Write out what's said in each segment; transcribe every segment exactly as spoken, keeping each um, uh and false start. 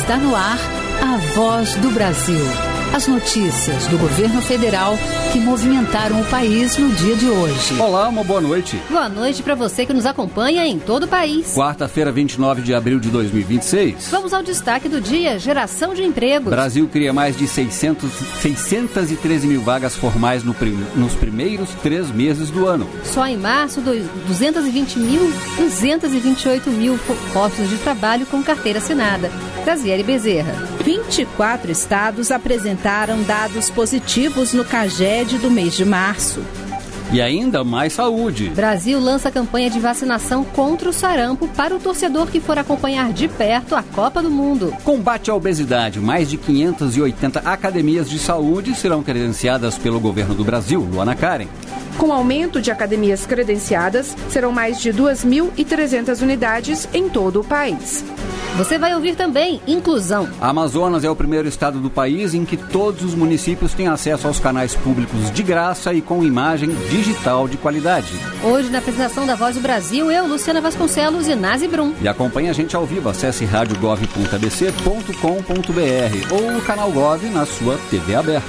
Está no ar a Voz do Brasil. As notícias do governo federal que movimentaram o país no dia de hoje. Olá, uma boa noite. Boa noite para você que nos acompanha em todo o país. Quarta-feira, vinte e nove de abril de dois mil e vinte e seis. Vamos ao destaque do dia: geração de empregos. Brasil cria mais de seiscentos, seiscentos e treze mil vagas formais no prim, nos primeiros três meses do ano. Só em março, duzentos e vinte mil, duzentos e vinte e oito mil postos de trabalho com carteira assinada. Graziele Bezerra. vinte e quatro estados apresentaram dados positivos no CAGED do mês de março. E ainda mais saúde. Brasil lança campanha de vacinação contra o sarampo para o torcedor que for acompanhar de perto a Copa do Mundo. Combate à obesidade. Mais de quinhentas e oitenta academias de saúde serão credenciadas pelo governo do Brasil. Luana Karen. Com aumento de academias credenciadas, serão mais de duas mil e trezentas unidades em todo o país. Você vai ouvir também inclusão. Amazonas é o primeiro estado do país em que todos os municípios têm acesso aos canais públicos de graça e com imagem digital de qualidade. Hoje, na apresentação da Voz do Brasil, eu, Luciana Vasconcelos e Nazi Brum. E acompanhe a gente ao vivo. Acesse rádio gov ponto a b c ponto com ponto b r ou o canal Gov na sua T V aberta.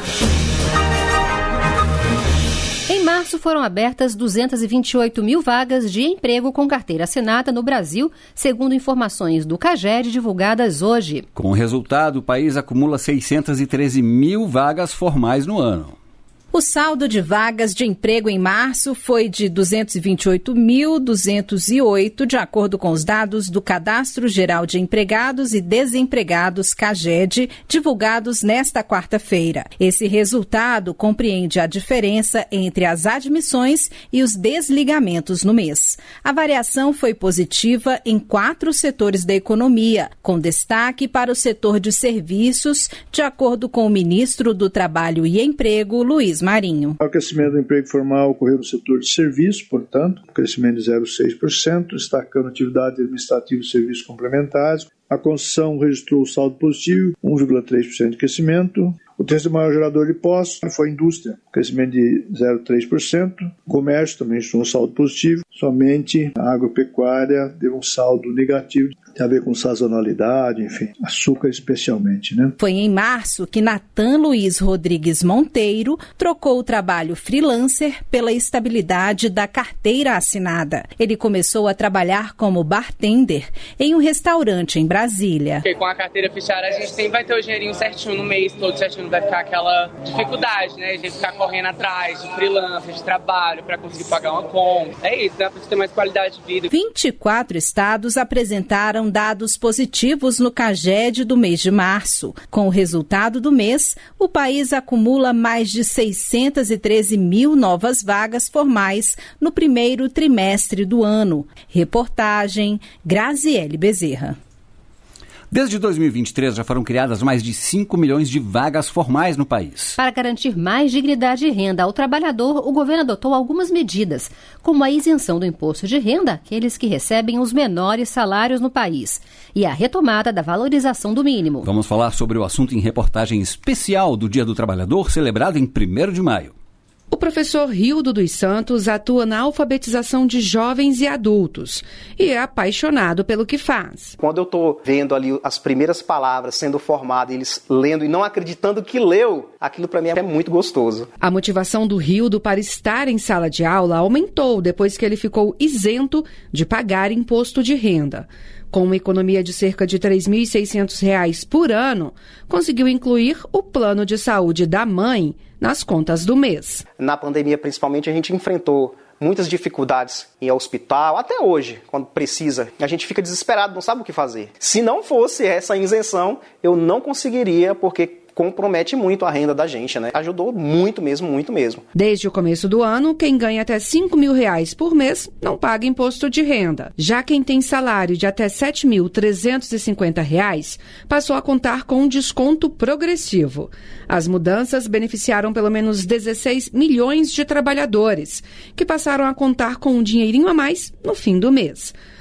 Em março foram abertas duzentos e vinte e oito mil vagas de emprego com carteira assinada no Brasil, segundo informações do CAGED divulgadas hoje. Com o resultado, o país acumula seiscentos e treze mil vagas formais no ano. O saldo de vagas de emprego em março foi de duzentos e vinte e oito mil, duzentos e oito, de acordo com os dados do Cadastro Geral de Empregados e Desempregados, CAGED, divulgados nesta quarta-feira. Esse resultado compreende a diferença entre as admissões e os desligamentos no mês. A variação foi positiva em quatro setores da economia, com destaque para o setor de serviços, de acordo com o ministro do Trabalho e Emprego, Luiz Marinho. O crescimento do emprego formal ocorreu no setor de serviços, portanto, um crescimento de zero vírgula seis por cento, destacando atividade administrativa e serviços complementares. A construção registrou saldo positivo, um vírgula três por cento de crescimento. O terceiro maior gerador de postos foi a indústria, crescimento de zero vírgula três por cento. O comércio também registrou um saldo positivo. Somente a agropecuária deu um saldo negativo, tem a ver com sazonalidade, enfim, açúcar especialmente, né? Foi em março que Natan Luiz Rodrigues Monteiro trocou o trabalho freelancer pela estabilidade da carteira assinada. Ele começou a trabalhar como bartender em um restaurante em Brasília. Porque com a carteira fechada a gente sempre vai ter o dinheirinho certinho no mês, todo certinho, não vai ficar aquela dificuldade, né? A gente ficar correndo atrás de freelancer, de trabalho para conseguir pagar uma conta. É isso, né? Para ter mais qualidade de vida. vinte e quatro estados apresentaram dados positivos no CAGED do mês de março. Com o resultado do mês, o país acumula mais de seiscentos e treze mil novas vagas formais no primeiro trimestre do ano. Reportagem Graziele Bezerra. Desde dois mil e vinte e três já foram criadas mais de cinco milhões de vagas formais no país. Para garantir mais dignidade e renda ao trabalhador, o governo adotou algumas medidas, como a isenção do imposto de renda àqueles que recebem os menores salários no país e a retomada da valorização do mínimo. Vamos falar sobre o assunto em reportagem especial do Dia do Trabalhador, celebrado em primeiro de maio. O professor Rildo dos Santos atua na alfabetização de jovens e adultos e é apaixonado pelo que faz. Quando eu estou vendo ali as primeiras palavras sendo formadas, eles lendo e não acreditando que leu, aquilo para mim é muito gostoso. A motivação do Rildo para estar em sala de aula aumentou depois que ele ficou isento de pagar imposto de renda. Com uma economia de cerca de três mil e seiscentos reais por ano, conseguiu incluir o plano de saúde da mãe nas contas do mês. Na pandemia, principalmente, a gente enfrentou muitas dificuldades em ir ao hospital, até hoje, quando precisa. A gente fica desesperado, não sabe o que fazer. Se não fosse essa isenção, eu não conseguiria, porque compromete muito a renda da gente, né? Ajudou muito mesmo, muito mesmo. Desde o começo do ano, quem ganha até cinco mil reais por mês não paga imposto de renda. Já quem tem salário de até sete mil trezentos e cinquenta reais passou a contar com um desconto progressivo. As mudanças beneficiaram pelo menos dezesseis milhões de trabalhadores, que passaram a contar com um dinheirinho a mais no fim do mês.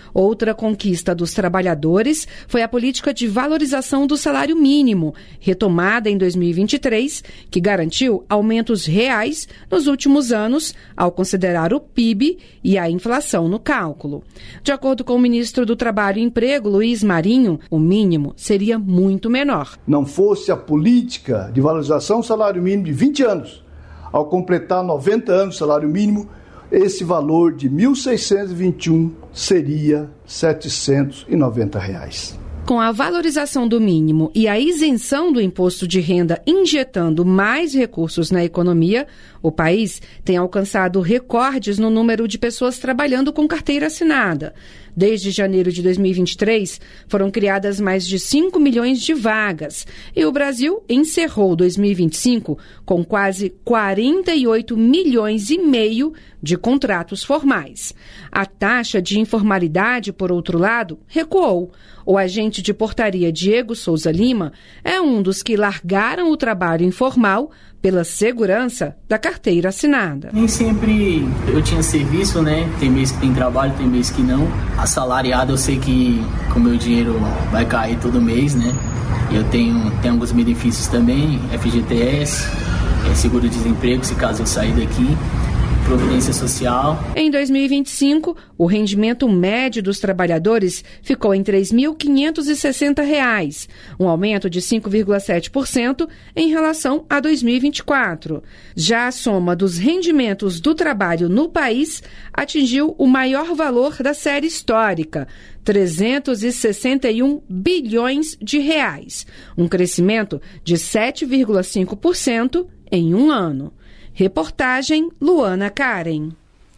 Outra conquista dos trabalhadores foi a política de valorização do salário mínimo, retomada em dois mil e vinte e três, que garantiu aumentos reais nos últimos anos, ao considerar o P I B e a inflação no cálculo. De acordo com o ministro do Trabalho e Emprego, Luiz Marinho, o mínimo seria muito menor. Não fosse a política de valorização do salário mínimo de vinte anos, ao completar noventa anos do salário mínimo, esse valor de mil seiscentos e vinte e um seria setecentos e noventa reais. Com a valorização do mínimo e a isenção do imposto de renda injetando mais recursos na economia, o país tem alcançado recordes no número de pessoas trabalhando com carteira assinada. Desde janeiro de dois mil e vinte e três, foram criadas mais de cinco milhões de vagas. E o Brasil encerrou dois mil e vinte e cinco com quase quarenta e oito milhões e meio de contratos formais. A taxa de informalidade, por outro lado, recuou. O agente de portaria Diego Souza Lima é um dos que largaram o trabalho informal pela segurança da carteira assinada. Nem sempre eu tinha serviço, né? Tem mês que tem trabalho, tem mês que não. Assalariado, eu sei que o meu dinheiro vai cair todo mês, né? Eu tenho, tenho alguns benefícios também, F G T S, é, seguro-desemprego, se caso eu sair daqui. Providência Social. Em dois mil e vinte e cinco, o rendimento médio dos trabalhadores ficou em três mil quinhentos e sessenta reais, um aumento de cinco vírgula sete por cento em relação a dois mil e vinte e quatro. Já a soma dos rendimentos do trabalho no país atingiu o maior valor da série histórica, trezentos e sessenta e um bilhões de reais, um crescimento de sete vírgula cinco por cento em um ano. Reportagem Luana Karen.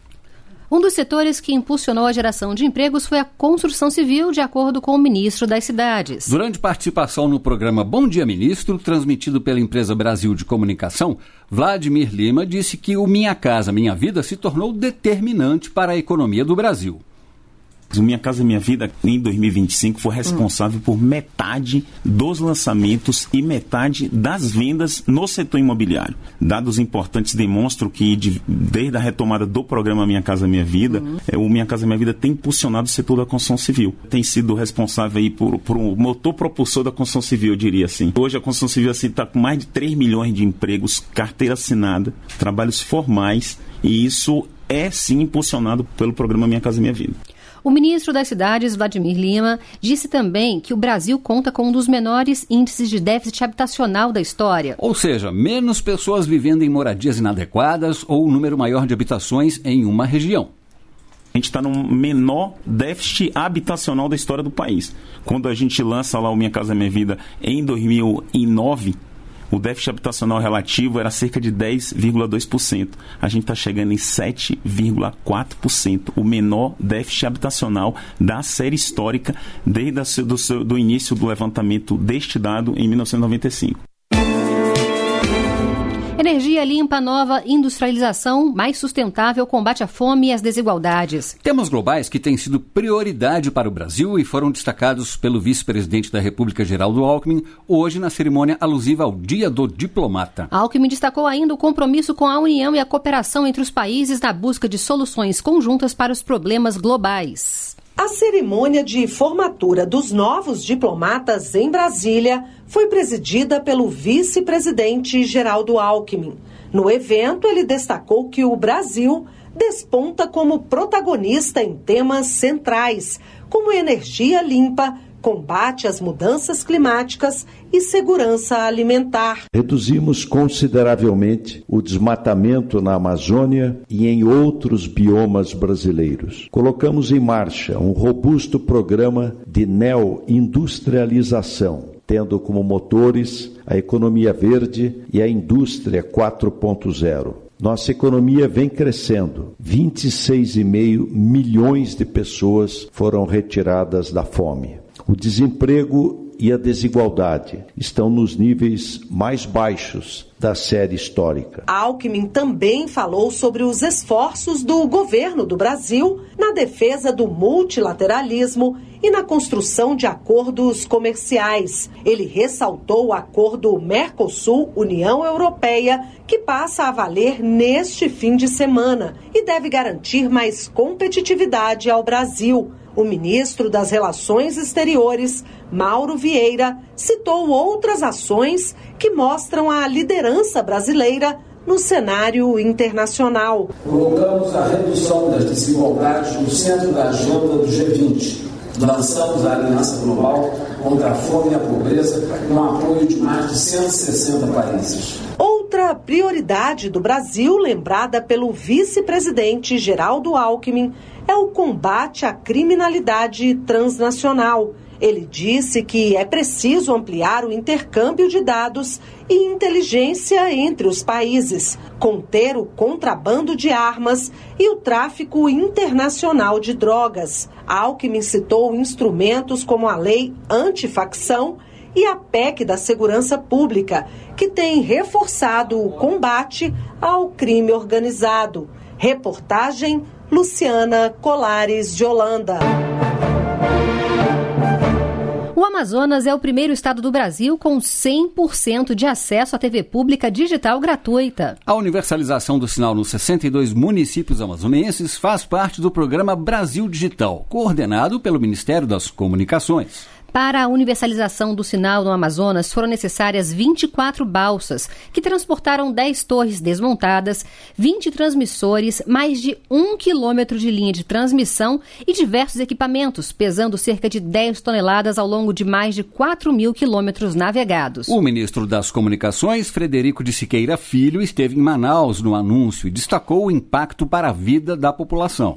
Um dos setores que impulsionou a geração de empregos foi a construção civil, de acordo com o ministro das Cidades. Durante participação no programa Bom Dia Ministro, transmitido pela empresa Brasil de Comunicação, Vladimir Lima disse que o Minha Casa Minha Vida se tornou determinante para a economia do Brasil. O Minha Casa Minha Vida, em dois mil e vinte e cinco, foi responsável hum. por metade dos lançamentos e metade das vendas no setor imobiliário. Dados importantes demonstram que, de, desde a retomada do programa Minha Casa Minha Vida, hum. é, o Minha Casa Minha Vida tem impulsionado o setor da construção civil. Tem sido responsável aí por, por um motor propulsor da construção civil, eu diria assim. Hoje a construção civil está assim, com mais de três milhões de empregos, carteira assinada, trabalhos formais, e isso é sim impulsionado pelo programa Minha Casa Minha Vida. O ministro das Cidades, Vladimir Lima, disse também que o Brasil conta com um dos menores índices de déficit habitacional da história. Ou seja, menos pessoas vivendo em moradias inadequadas ou um número maior de habitações em uma região. A gente está no menor déficit habitacional da história do país. Quando a gente lança lá o Minha Casa Minha Vida em dois mil e nove, o déficit habitacional relativo era cerca de dez vírgula dois por cento. A gente está chegando em sete vírgula quatro por cento, o menor déficit habitacional da série histórica desde a, do, do início do levantamento deste dado em mil novecentos e noventa e cinco. Energia limpa, nova industrialização, mais sustentável, combate à fome e às desigualdades. Temas globais que têm sido prioridade para o Brasil e foram destacados pelo vice-presidente da República, Geraldo Alckmin, hoje na cerimônia alusiva ao Dia do Diplomata. Alckmin destacou ainda o compromisso com a união e a cooperação entre os países na busca de soluções conjuntas para os problemas globais. A cerimônia de formatura dos novos diplomatas em Brasília foi presidida pelo vice-presidente Geraldo Alckmin. No evento, ele destacou que o Brasil desponta como protagonista em temas centrais, como energia limpa, combate às mudanças climáticas e segurança alimentar. Reduzimos consideravelmente o desmatamento na Amazônia e em outros biomas brasileiros. Colocamos em marcha um robusto programa de neoindustrialização, tendo como motores a economia verde e a indústria quatro ponto zero. Nossa economia vem crescendo. vinte e seis vírgula cinco milhões de pessoas foram retiradas da fome. O desemprego e a desigualdade estão nos níveis mais baixos da série histórica. Alckmin também falou sobre os esforços do governo do Brasil na defesa do multilateralismo e na construção de acordos comerciais. Ele ressaltou o acordo Mercosul-União Europeia, que passa a valer neste fim de semana e deve garantir mais competitividade ao Brasil. O ministro das Relações Exteriores, Mauro Vieira, citou outras ações que mostram a liderança brasileira no cenário internacional. Colocamos a redução das desigualdades no centro da agenda do G vinte. Lançamos a Aliança Global contra a Fome e a Pobreza com apoio de mais de cento e sessenta países. Outra prioridade do Brasil, lembrada pelo vice-presidente Geraldo Alckmin, é o combate à criminalidade transnacional. Ele disse que é preciso ampliar o intercâmbio de dados e inteligência entre os países, conter o contrabando de armas e o tráfico internacional de drogas. Alckmin citou instrumentos como a Lei Antifacção e a P E C da Segurança Pública, que tem reforçado o combate ao crime organizado. Reportagem Luciana Colares de Holanda. O Amazonas é o primeiro estado do Brasil com cem por cento de acesso à T V pública digital gratuita. A universalização do sinal nos sessenta e dois municípios amazonenses faz parte do programa Brasil Digital, coordenado pelo Ministério das Comunicações. Para a universalização do sinal no Amazonas, foram necessárias vinte e quatro balsas, que transportaram dez torres desmontadas, vinte transmissores, mais de um quilômetro de linha de transmissão e diversos equipamentos, pesando cerca de dez toneladas ao longo de mais de quatro mil quilômetros navegados. O ministro das Comunicações, Frederico de Siqueira Filho, esteve em Manaus no anúncio e destacou o impacto para a vida da população.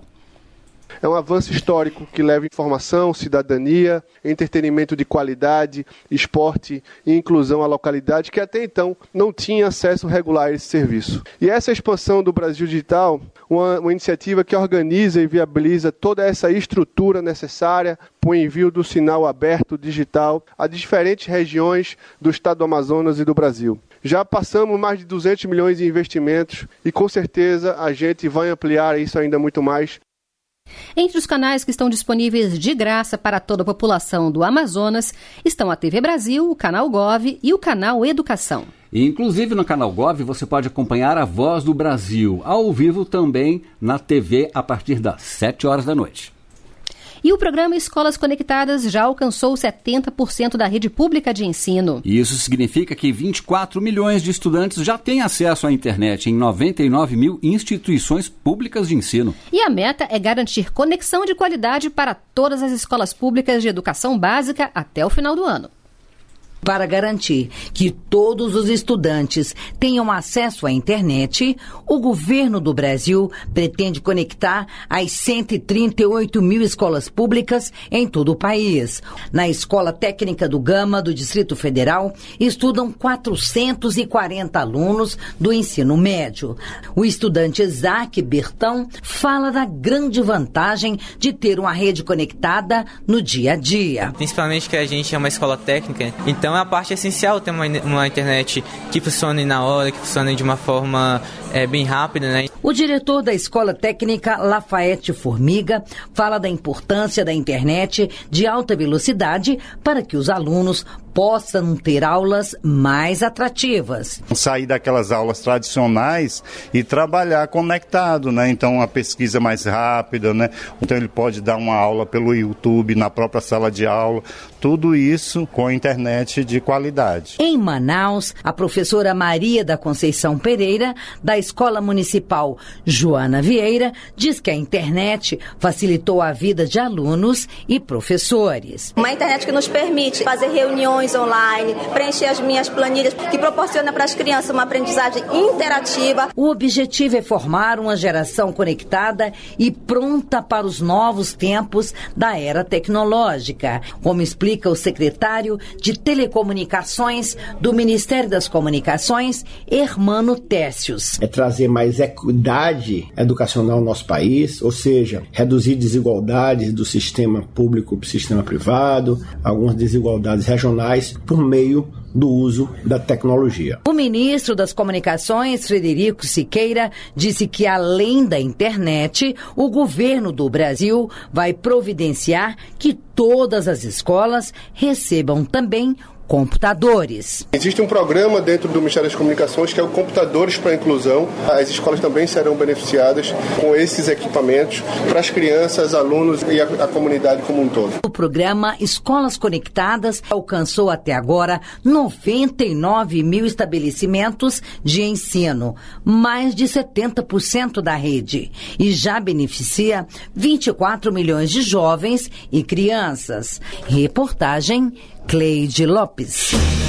É um avanço histórico que leva informação, cidadania, entretenimento de qualidade, esporte e inclusão à localidade que até então não tinha acesso regular a esse serviço. E essa expansão do Brasil Digital, uma, uma iniciativa que organiza e viabiliza toda essa estrutura necessária para o envio do sinal aberto digital a diferentes regiões do estado do Amazonas e do Brasil. Já passamos mais de duzentos milhões de investimentos e com certeza a gente vai ampliar isso ainda muito mais. Entre os canais que estão disponíveis de graça para toda a população do Amazonas estão a T V Brasil, o Canal Gov e o Canal Educação. E, inclusive no Canal Gov você pode acompanhar a Voz do Brasil, ao vivo também na T V a partir das sete horas da noite. E o programa Escolas Conectadas já alcançou setenta por cento da rede pública de ensino. Isso significa que vinte e quatro milhões de estudantes já têm acesso à internet em noventa e nove mil instituições públicas de ensino. E a meta é garantir conexão de qualidade para todas as escolas públicas de educação básica até o final do ano. Para garantir que todos os estudantes tenham acesso à internet, o governo do Brasil pretende conectar as cento e trinta e oito mil escolas públicas em todo o país. Na Escola Técnica do Gama, do Distrito Federal, estudam quatrocentos e quarenta alunos do ensino médio. O estudante Isaac Bertão fala da grande vantagem de ter uma rede conectada no dia a dia. Principalmente que a gente é uma escola técnica, então é a parte essencial ter uma, uma internet que funcione na hora, que funcione de uma forma é, bem rápida, né? O diretor da Escola Técnica Lafayette Formiga fala da importância da internet de alta velocidade para que os alunos possam ter aulas mais atrativas. Sair daquelas aulas tradicionais e trabalhar conectado, né? Então a pesquisa mais rápida, né? Então ele pode dar uma aula pelo YouTube, na própria sala de aula, tudo isso com internet de qualidade. Em Manaus, a professora Maria da Conceição Pereira, da Escola Municipal Joana Vieira, diz que a internet facilitou a vida de alunos e professores. Uma internet que nos permite fazer reuniões online, preencher as minhas planilhas, que proporciona para as crianças uma aprendizagem interativa. O objetivo é formar uma geração conectada e pronta para os novos tempos da era tecnológica, como explica o secretário de Telecomunicações do Ministério das Comunicações, Hermano Técios. É trazer mais equidade educacional no nosso país, ou seja, reduzir desigualdades do sistema público para o sistema privado, algumas desigualdades regionais por meio do uso da tecnologia. O ministro das Comunicações, Frederico Siqueira, disse que, além da internet, o governo do Brasil vai providenciar que todas as escolas recebam também computadores. Existe um programa dentro do Ministério das Comunicações que é o Computadores para a Inclusão. As escolas também serão beneficiadas com esses equipamentos para as crianças, alunos e a, a comunidade como um todo. O programa Escolas Conectadas alcançou até agora noventa e nove mil estabelecimentos de ensino, mais de setenta por cento da rede, e já beneficia vinte e quatro milhões de jovens e crianças. Reportagem Cleide Lopes.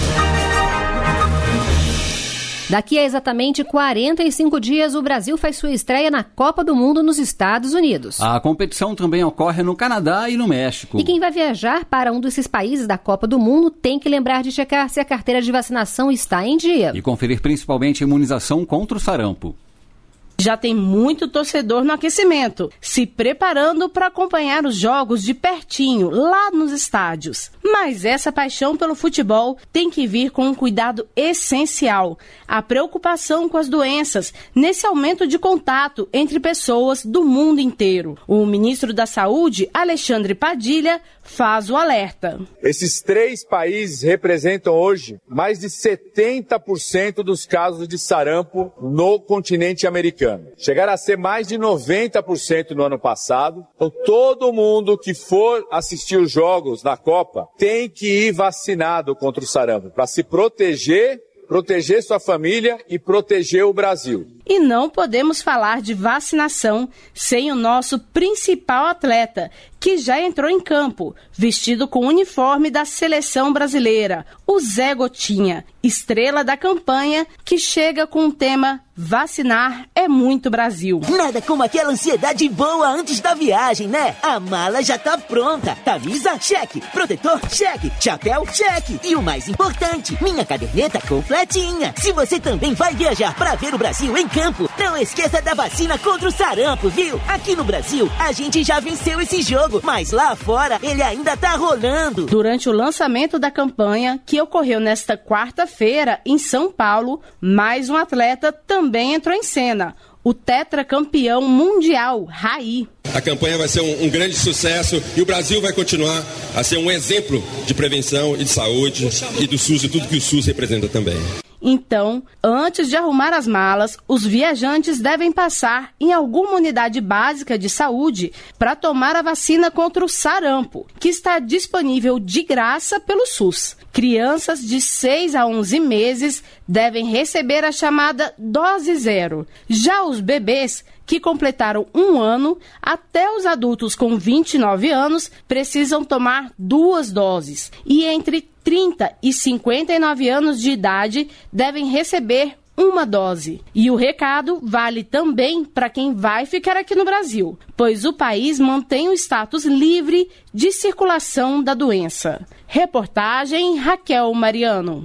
Daqui a exatamente quarenta e cinco dias, o Brasil faz sua estreia na Copa do Mundo nos Estados Unidos. A competição também ocorre no Canadá e no México. E quem vai viajar para um desses países da Copa do Mundo tem que lembrar de checar se a carteira de vacinação está em dia. E conferir principalmente a imunização contra o sarampo. Já tem muito torcedor no aquecimento, se preparando para acompanhar os jogos de pertinho, lá nos estádios. Mas essa paixão pelo futebol tem que vir com um cuidado essencial: a preocupação com as doenças, nesse aumento de contato entre pessoas do mundo inteiro. O ministro da Saúde, Alexandre Padilha, faz o alerta. Esses três países representam hoje mais de setenta por cento dos casos de sarampo no continente americano. Chegaram a ser mais de noventa por cento no ano passado. Então, todo mundo que for assistir os jogos na Copa tem que ir vacinado contra o sarampo para se proteger, proteger sua família e proteger o Brasil. E não podemos falar de vacinação sem o nosso principal atleta, que já entrou em campo, vestido com o uniforme da seleção brasileira, o Zé Gotinha, estrela da campanha, que chega com o tema "Vacinar é muito Brasil". Nada como aquela ansiedade boa antes da viagem, né? A mala já tá pronta. Camisa? Cheque. Protetor? Cheque. Chapéu? Cheque. E o mais importante, minha caderneta completinha. Se você também vai viajar para ver o Brasil em campo, não esqueça da vacina contra o sarampo, viu? Aqui no Brasil, a gente já venceu esse jogo, mas lá fora ele ainda tá rolando. Durante o lançamento da campanha, que ocorreu nesta quarta-feira em São Paulo, mais um atleta também entrou em cena: o tetracampeão mundial, Raí. A campanha vai ser um, um grande sucesso e o Brasil vai continuar a ser um exemplo de prevenção e de saúde e do SUS e tudo que o SUS representa também. Então, antes de arrumar as malas, os viajantes devem passar em alguma unidade básica de saúde para tomar a vacina contra o sarampo, que está disponível de graça pelo SUS. Crianças de seis a onze meses devem receber a chamada dose zero. Já os bebês que completaram um ano, até os adultos com vinte e nove anos, precisam tomar duas doses. E entre trinta e cinquenta e nove anos de idade devem receber uma dose. E o recado vale também para quem vai ficar aqui no Brasil, pois o país mantém o status livre de circulação da doença. Reportagem Raquel Mariano.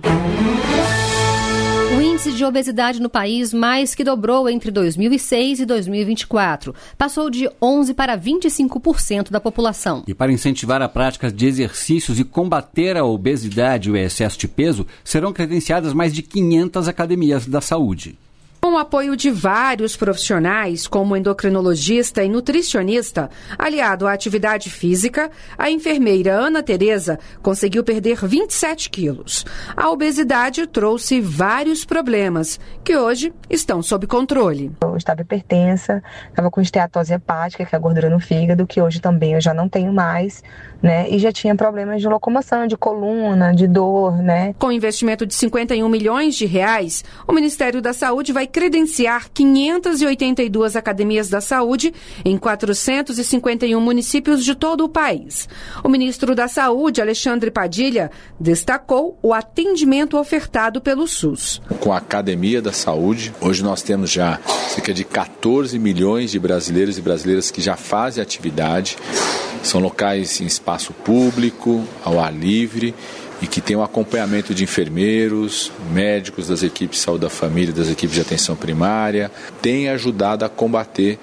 O índice de obesidade no país mais que dobrou entre dois mil e seis e dois mil e vinte e quatro. Passou de onze para vinte e cinco por cento da população. E para incentivar a prática de exercícios e combater a obesidade e o excesso de peso, serão credenciadas mais de quinhentas academias da saúde. Com o apoio de vários profissionais, como endocrinologista e nutricionista, aliado à atividade física, a enfermeira Ana Tereza conseguiu perder vinte e sete quilos. A obesidade trouxe vários problemas, que hoje estão sob controle. Eu estava hipertensa, estava com esteatose hepática, que é a gordura no fígado, que hoje também eu já não tenho mais, né? E já tinha problemas de locomoção, de coluna, de dor, né? Com investimento de cinquenta e um milhões de reais, o Ministério da Saúde vai credenciar quinhentas e oitenta e duas academias da saúde em quatrocentos e cinquenta e um municípios de todo o país. O ministro da Saúde, Alexandre Padilha, destacou o atendimento ofertado pelo SUS. Com a Academia da Saúde, hoje nós temos já cerca de quatorze milhões de brasileiros e brasileiras que já fazem atividade. São locais em espaço público, ao ar livre, e que tem um acompanhamento de enfermeiros, médicos das equipes de saúde da família, das equipes de atenção primária, tem ajudado a combater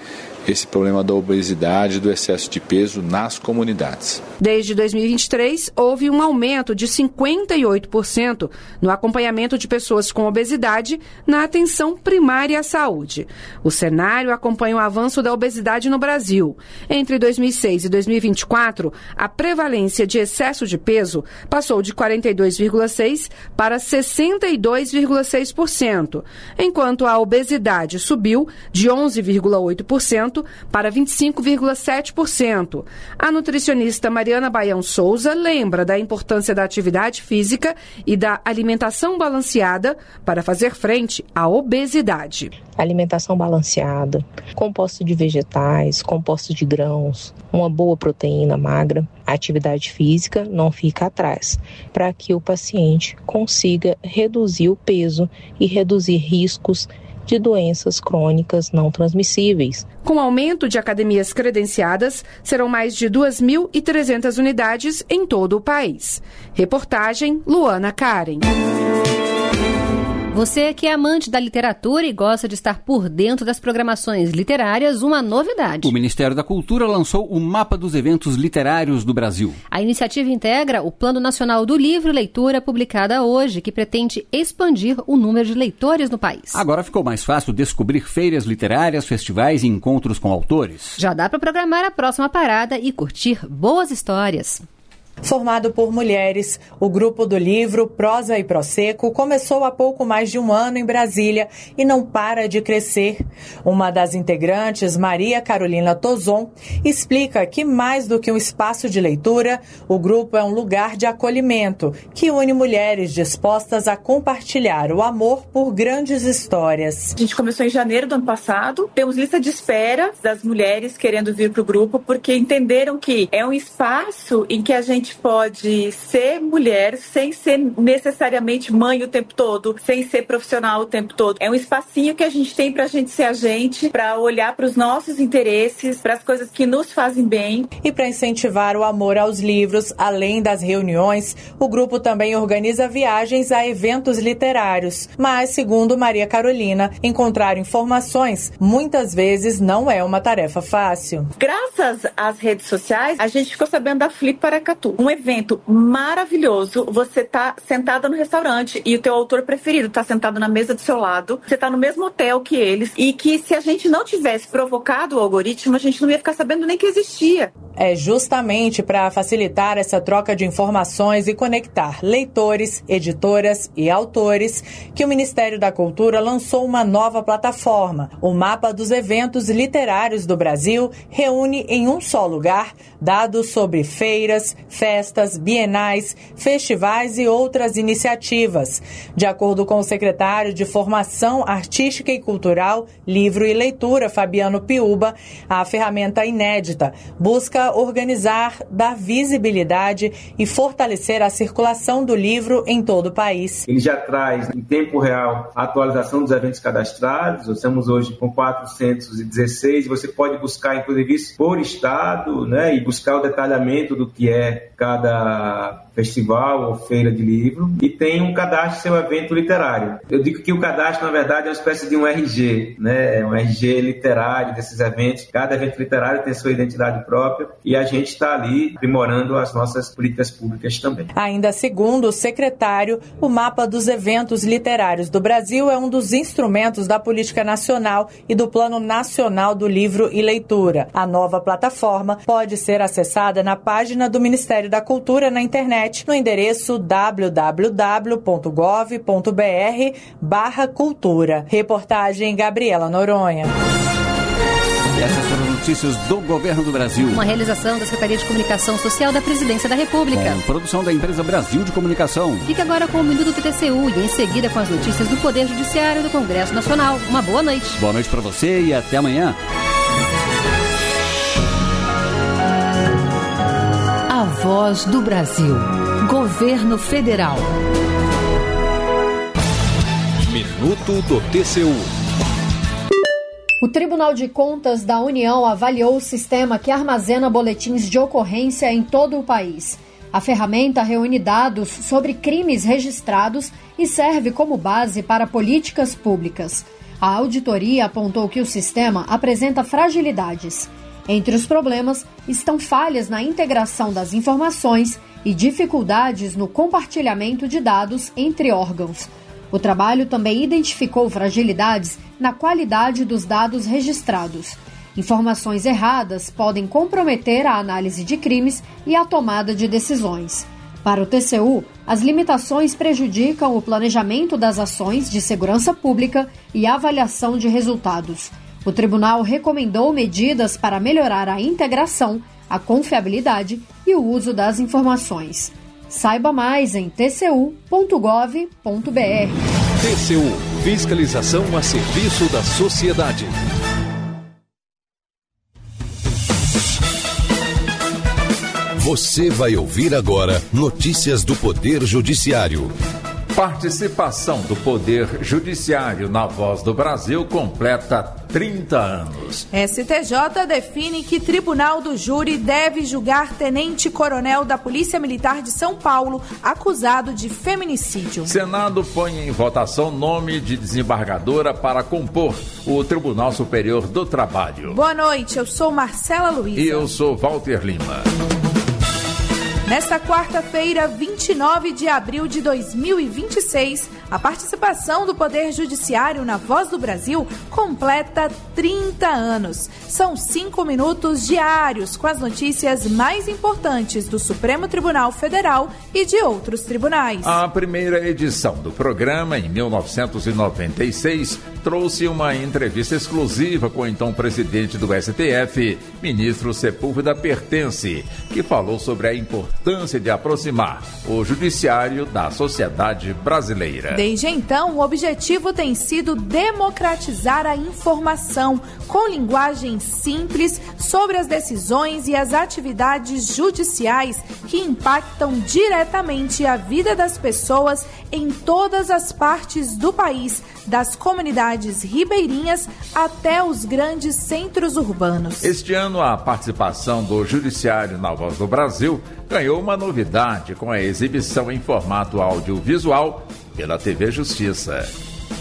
esse problema da obesidade e do excesso de peso nas comunidades. Desde dois mil e vinte e três, houve um aumento de cinquenta e oito por cento no acompanhamento de pessoas com obesidade na atenção primária à saúde. O cenário acompanha o avanço da obesidade no Brasil. Entre dois mil e seis e dois mil e vinte e quatro, a prevalência de excesso de peso passou de quarenta e dois vírgula seis por cento para sessenta e dois vírgula seis por cento, enquanto a obesidade subiu de onze vírgula oito por cento para vinte e cinco vírgula sete por cento. A nutricionista Mariana Baião Souza lembra da importância da atividade física e da alimentação balanceada para fazer frente à obesidade. Alimentação balanceada, composto de vegetais, composto de grãos, uma boa proteína magra, a atividade física não fica atrás, para que o paciente consiga reduzir o peso e reduzir riscos de doenças crônicas não transmissíveis. Com o aumento de academias credenciadas, serão mais de duas mil e trezentas unidades em todo o país. Reportagem Luana Karen. Você que é amante da literatura e gosta de estar por dentro das programações literárias, uma novidade. O Ministério da Cultura lançou o Mapa dos Eventos Literários do Brasil. A iniciativa integra o Plano Nacional do Livro e Leitura, publicada hoje, que pretende expandir o número de leitores no país. Agora ficou mais fácil descobrir feiras literárias, festivais e encontros com autores. Já dá para programar a próxima parada e curtir boas histórias. Formado por mulheres, o grupo do livro Prosa e Prosecco começou há pouco mais de um ano em Brasília e não para de crescer. Uma das integrantes, Maria Carolina Tozon, explica que mais do que um espaço de leitura, o grupo é um lugar de acolhimento que une mulheres dispostas a compartilhar o amor por grandes histórias. A gente começou em janeiro do ano passado, temos lista de espera das mulheres querendo vir para o grupo porque entenderam que é um espaço em que a gente pode ser mulher sem ser necessariamente mãe o tempo todo, sem ser profissional o tempo todo. É um espacinho que a gente tem pra gente ser a gente, pra olhar pros nossos interesses, pras coisas que nos fazem bem. E para incentivar o amor aos livros, além das reuniões, o grupo também organiza viagens a eventos literários. Mas, segundo Maria Carolina, encontrar informações muitas vezes não é uma tarefa fácil. Graças às redes sociais, a gente ficou sabendo da Flip Paracatu. Um evento maravilhoso, você tá sentada no restaurante e o teu autor preferido tá sentado na mesa do seu lado, você tá no mesmo hotel que eles, e que se a gente não tivesse provocado o algoritmo, a gente não ia ficar sabendo nem que existia. É justamente para facilitar essa troca de informações e conectar leitores, editoras e autores que o Ministério da Cultura lançou uma nova plataforma. O Mapa dos Eventos Literários do Brasil reúne em um só lugar dados sobre feiras, festas, bienais, festivais e outras iniciativas. De acordo com o secretário de Formação Artística e Cultural, Livro e Leitura, Fabiano Piuba, a ferramenta inédita busca organizar, dar visibilidade e fortalecer a circulação do livro em todo o país. Ele já traz em tempo real a atualização dos eventos cadastrados. Nós estamos hoje com quatrocentos e dezesseis. Você pode buscar, inclusive, isso por estado, né, e buscar o detalhamento do que é cada festival ou feira de livro, e tem um cadastro do seu evento literário. Eu digo que o cadastro, na verdade, é uma espécie de um R G, né? É um R G literário desses eventos. Cada evento literário tem sua identidade própria e a gente está ali aprimorando as nossas políticas públicas também. Ainda segundo o secretário, o Mapa dos Eventos Literários do Brasil é um dos instrumentos da Política Nacional e do Plano Nacional do Livro e Leitura. A nova plataforma pode ser acessada na página do Ministério da Cultura na internet, no endereço w w w ponto gov ponto b r barra cultura. Reportagem Gabriela Noronha. E essas foram as notícias do Governo do Brasil. Uma realização da Secretaria de Comunicação Social da Presidência da República. Com produção da empresa Brasil de Comunicação. Fique agora com o Minuto do T C U e em seguida com as notícias do Poder Judiciário do Congresso Nacional. Uma boa noite. Boa noite para você e até amanhã. A Voz do Brasil. Governo Federal. Minuto do T C U. O Tribunal de Contas da União avaliou o sistema que armazena boletins de ocorrência em todo o país. A ferramenta reúne dados sobre crimes registrados e serve como base para políticas públicas. A auditoria apontou que o sistema apresenta fragilidades. Entre os problemas estão falhas na integração das informações e dificuldades no compartilhamento de dados entre órgãos. O trabalho também identificou fragilidades na qualidade dos dados registrados. Informações erradas podem comprometer a análise de crimes e a tomada de decisões. Para o T C U, as limitações prejudicam o planejamento das ações de segurança pública e a avaliação de resultados. O tribunal recomendou medidas para melhorar a integração, a confiabilidade e o uso das informações. Saiba mais em t c u ponto gov ponto b r. T C U – Fiscalização a serviço da sociedade. Você vai ouvir agora notícias do Poder Judiciário. Participação do Poder Judiciário na Voz do Brasil completa trinta anos. S T J define que Tribunal do Júri deve julgar tenente-coronel da Polícia Militar de São Paulo acusado de feminicídio. Senado põe em votação nome de desembargadora para compor o Tribunal Superior do Trabalho. Boa noite, eu sou Marcela Luiza. E eu sou Walter Lima. Nesta quarta-feira, vinte e nove de abril de dois mil e vinte e seis, a participação do Poder Judiciário na Voz do Brasil completa trinta anos. São cinco minutos diários com as notícias mais importantes do Supremo Tribunal Federal e de outros tribunais. A primeira edição do programa, em mil novecentos e noventa e seis, trouxe uma entrevista exclusiva com o então presidente do S T F, ministro Sepúlveda Pertence, que falou sobre a importância de aproximar o judiciário da sociedade brasileira. Desde então, o objetivo tem sido democratizar a informação com linguagem simples sobre as decisões e as atividades judiciais que impactam diretamente a vida das pessoas em todas as partes do país, das comunidades ribeirinhas até os grandes centros urbanos. Este ano, a participação do Judiciário na Voz do Brasil ganhou uma novidade com a exibição em formato audiovisual pela T V Justiça.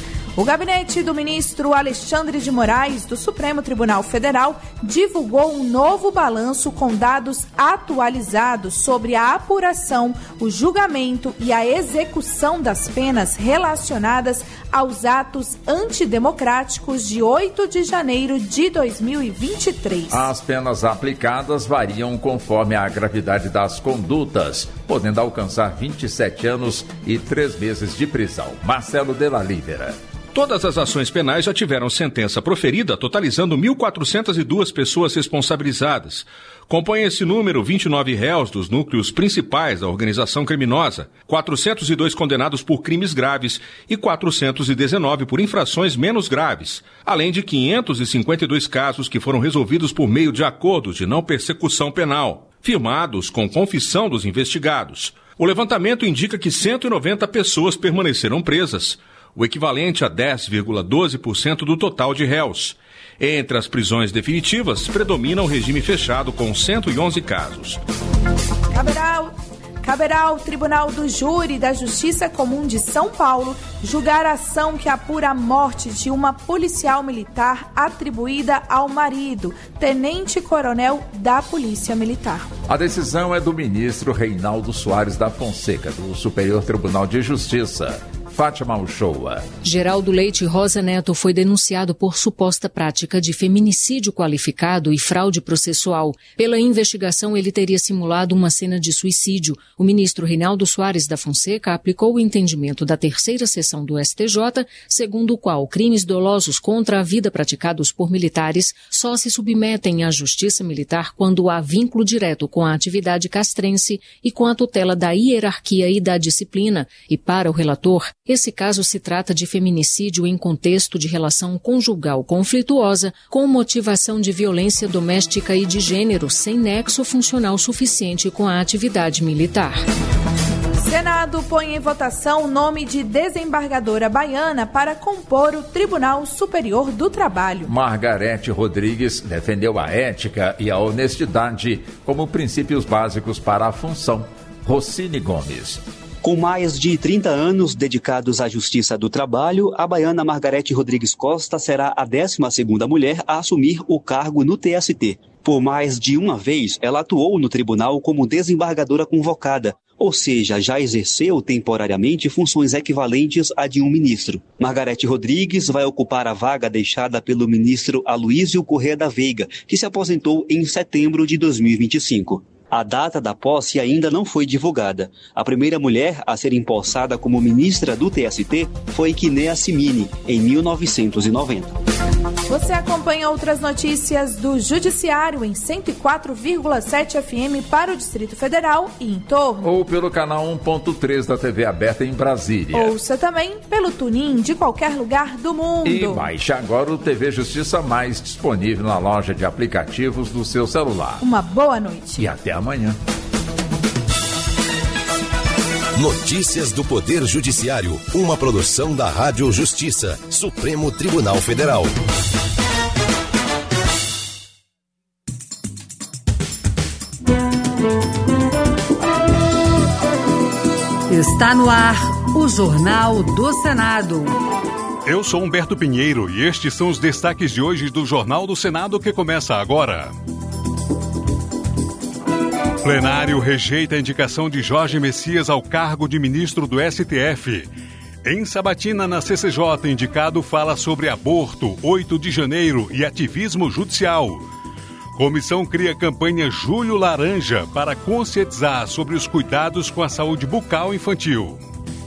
O gabinete do ministro Alexandre de Moraes, do Supremo Tribunal Federal, divulgou um novo balanço com dados atualizados sobre a apuração, o julgamento e a execução das penas relacionadas aos atos antidemocráticos de oito de janeiro de dois mil e vinte e três. As penas aplicadas variam conforme a gravidade das condutas, podendo alcançar vinte e sete anos e três meses de prisão. Marcelo de la Lívera. Todas as ações penais já tiveram sentença proferida, totalizando mil quatrocentas e duas pessoas responsabilizadas. Compõe esse número vinte e nove réus dos núcleos principais da organização criminosa, quatrocentos e dois condenados por crimes graves e quatrocentos e dezenove por infrações menos graves, além de quinhentos e cinquenta e dois casos que foram resolvidos por meio de acordos de não persecução penal, firmados com confissão dos investigados. O levantamento indica que cento e noventa pessoas permaneceram presas, o equivalente a dez vírgula doze por cento do total de réus. Entre as prisões definitivas, predomina o regime fechado com cento e onze casos. Caberá, caberá ao Tribunal do Júri da Justiça Comum de São Paulo julgar a ação que apura a morte de uma policial militar atribuída ao marido, tenente-coronel da Polícia Militar. A decisão é do ministro Reinaldo Soares da Fonseca, do Superior Tribunal de Justiça. Fátima Uchoa. Geraldo Leite Rosa Neto foi denunciado por suposta prática de feminicídio qualificado e fraude processual. Pela investigação, ele teria simulado uma cena de suicídio. O ministro Reinaldo Soares da Fonseca aplicou o entendimento da terceira sessão do S T J, segundo o qual crimes dolosos contra a vida praticados por militares só se submetem à justiça militar quando há vínculo direto com a atividade castrense e com a tutela da hierarquia e da disciplina. E para o relator, esse caso se trata de feminicídio em contexto de relação conjugal conflituosa com motivação de violência doméstica e de gênero sem nexo funcional suficiente com a atividade militar. Senado põe em votação o nome de desembargadora baiana para compor o Tribunal Superior do Trabalho. Margarete Rodrigues defendeu a ética e a honestidade como princípios básicos para a função. Rocine Gomes. Com mais de trinta anos dedicados à justiça do trabalho, a baiana Margarete Rodrigues Costa será a décima segunda mulher a assumir o cargo no T S T. Por mais de uma vez, ela atuou no tribunal como desembargadora convocada, ou seja, já exerceu temporariamente funções equivalentes à de um ministro. Margarete Rodrigues vai ocupar a vaga deixada pelo ministro Aloísio Corrêa da Veiga, que se aposentou em setembro de dois mil e vinte e cinco. A data da posse ainda não foi divulgada. A primeira mulher a ser empossada como ministra do T S T foi Quinéa Cimini, em mil novecentos e noventa. Você acompanha outras notícias do Judiciário em cento e quatro vírgula sete F M para o Distrito Federal e em torno. Ou pelo canal um ponto três da T V aberta em Brasília. Ouça também pelo TuneIn de qualquer lugar do mundo. E baixe agora o T V Justiça Mais, disponível na loja de aplicativos do seu celular. Uma boa noite. E até amanhã. Notícias do Poder Judiciário, uma produção da Rádio Justiça, Supremo Tribunal Federal. Está no ar o Jornal do Senado. Eu sou Humberto Pinheiro e estes são os destaques de hoje do Jornal do Senado que começa agora. Plenário rejeita a indicação de Jorge Messias ao cargo de ministro do S T F. Em sabatina na C C J, indicado fala sobre aborto, oito de janeiro e ativismo judicial. Comissão cria campanha Julho Laranja para conscientizar sobre os cuidados com a saúde bucal infantil.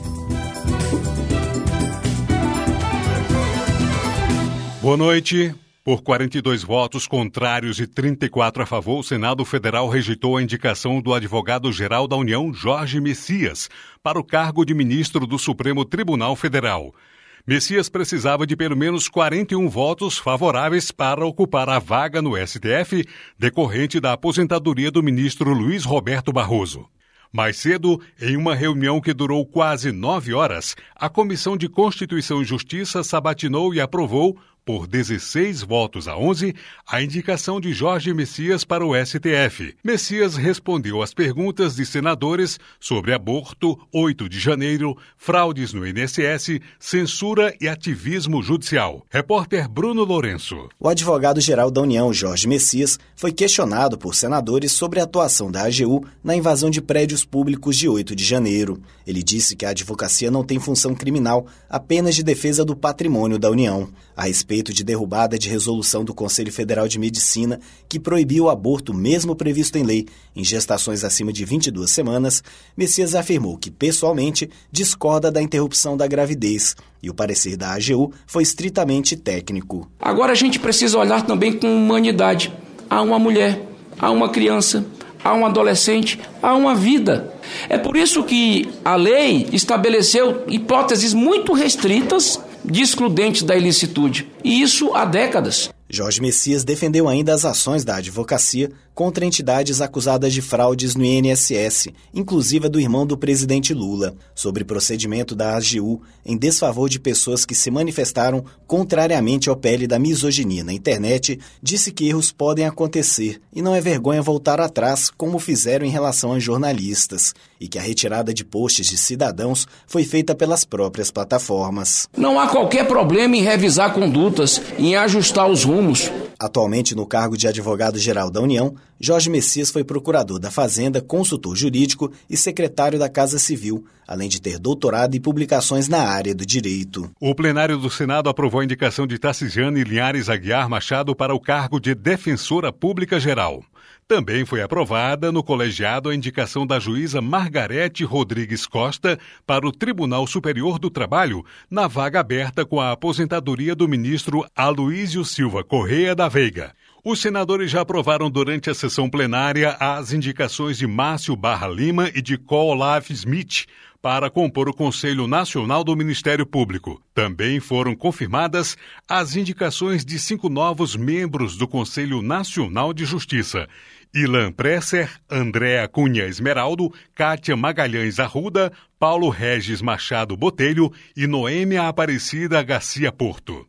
Boa noite. Por quarenta e dois votos contrários e trinta e quatro a favor, o Senado Federal rejeitou a indicação do advogado-geral da União, Jorge Messias, para o cargo de ministro do Supremo Tribunal Federal. Messias precisava de pelo menos quarenta e um votos favoráveis para ocupar a vaga no S T F, decorrente da aposentadoria do ministro Luiz Roberto Barroso. Mais cedo, em uma reunião que durou quase nove horas, a Comissão de Constituição e Justiça sabatinou e aprovou, por dezesseis votos a onze, a indicação de Jorge Messias para o S T F. Messias respondeu às perguntas de senadores sobre aborto, oito de janeiro, fraudes no I N S S, censura e ativismo judicial. Repórter Bruno Lourenço. O advogado-geral da União, Jorge Messias, foi questionado por senadores sobre a atuação da A G U na invasão de prédios públicos de oito de janeiro. Ele disse que a advocacia não tem função criminal, apenas de defesa do patrimônio da União. A respeito de derrubada de resolução do Conselho Federal de Medicina que proibiu o aborto mesmo previsto em lei em gestações acima de vinte e duas semanas, Messias afirmou que, pessoalmente, discorda da interrupção da gravidez e o parecer da A G U foi estritamente técnico. Agora a gente precisa olhar também com humanidade. Há uma mulher, há uma criança, há um adolescente, há uma vida. É por isso que a lei estabeleceu hipóteses muito restritas de excludentes da ilicitude, e isso há décadas. Jorge Messias defendeu ainda as ações da advocacia contra entidades acusadas de fraudes no I N S S, inclusive a do irmão do presidente Lula, sobre procedimento da A G U em desfavor de pessoas que se manifestaram contrariamente ao P L da misoginia na internet. Disse que erros podem acontecer e não é vergonha voltar atrás, como fizeram em relação a jornalistas, e que a retirada de posts de cidadãos foi feita pelas próprias plataformas. Não há qualquer problema em revisar condutas, em ajustar os rumos. Atualmente no cargo de advogado-geral da União, Jorge Messias foi procurador da Fazenda, consultor jurídico e secretário da Casa Civil, além de ter doutorado e publicações na área do direito. O plenário do Senado aprovou a indicação de Tarcisiane Linhares Aguiar Machado para o cargo de defensora pública geral. Também foi aprovada no colegiado a indicação da juíza Margarete Rodrigues Costa para o Tribunal Superior do Trabalho, na vaga aberta com a aposentadoria do ministro Aloísio Silva Corrêa da Veiga. Os senadores já aprovaram durante a sessão plenária as indicações de Márcio Barra Lima e de Olaf Smith para compor o Conselho Nacional do Ministério Público. Também foram confirmadas as indicações de cinco novos membros do Conselho Nacional de Justiça: Ilan Presser, Andréa Cunha Esmeraldo, Kátia Magalhães Arruda, Paulo Regis Machado Botelho e Noêmia Aparecida Garcia Porto.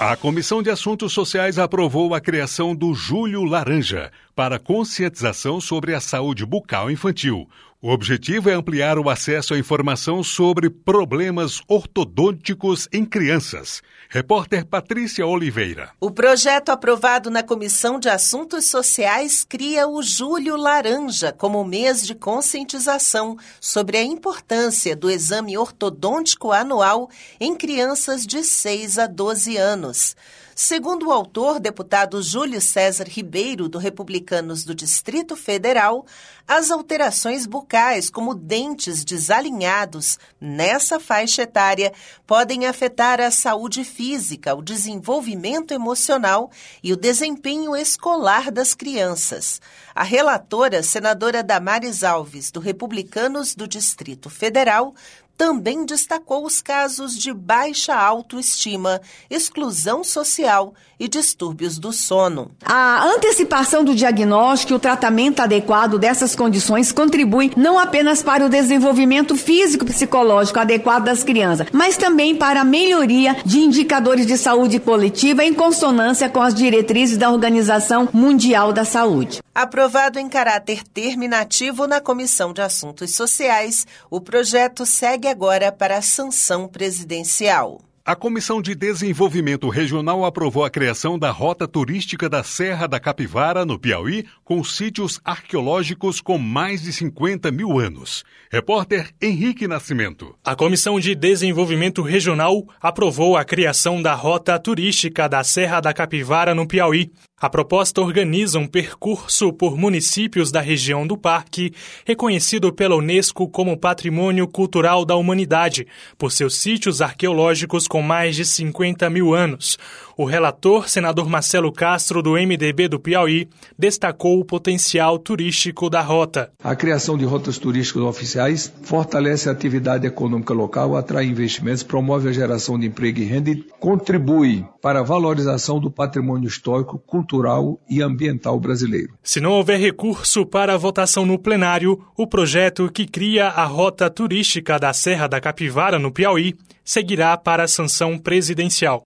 A Comissão de Assuntos Sociais aprovou a criação do Julho Laranja para conscientização sobre a saúde bucal infantil. O objetivo é ampliar o acesso à informação sobre problemas ortodônticos em crianças. Repórter Patrícia Oliveira. O projeto aprovado na Comissão de Assuntos Sociais cria o Julho Laranja como mês de conscientização sobre a importância do exame ortodôntico anual em crianças de seis a doze anos. Segundo o autor, deputado Júlio César Ribeiro, do Republicanos do Distrito Federal, as alterações bucais, como dentes desalinhados, nessa faixa etária, podem afetar a saúde física, o desenvolvimento emocional e o desempenho escolar das crianças. A relatora, senadora Damares Alves, do Republicanos do Distrito Federal, também destacou os casos de baixa autoestima, exclusão social e distúrbios do sono. A antecipação do diagnóstico e o tratamento adequado dessas condições contribui não apenas para o desenvolvimento físico e psicológico adequado das crianças, mas também para a melhoria de indicadores de saúde coletiva em consonância com as diretrizes da Organização Mundial da Saúde. Aprovado em caráter terminativo na Comissão de Assuntos Sociais, o projeto segue agora para a sanção presidencial. A Comissão de Desenvolvimento Regional aprovou a criação da Rota Turística da Serra da Capivara, no Piauí, com sítios arqueológicos com mais de cinquenta mil anos. Repórter Henrique Nascimento. A Comissão de Desenvolvimento Regional aprovou a criação da Rota Turística da Serra da Capivara, no Piauí. A proposta organiza um percurso por municípios da região do parque, reconhecido pela Unesco como Patrimônio Cultural da Humanidade, por seus sítios arqueológicos com mais de cinquenta mil anos. O relator, senador Marcelo Castro, do M D B do Piauí, destacou o potencial turístico da rota. A criação de rotas turísticas oficiais fortalece a atividade econômica local, atrai investimentos, promove a geração de emprego e renda e contribui para a valorização do patrimônio histórico, cultural e ambiental brasileiro. Se não houver recurso para a votação no plenário, o projeto que cria a Rota Turística da Serra da Capivara, no Piauí, seguirá para a sanção presidencial.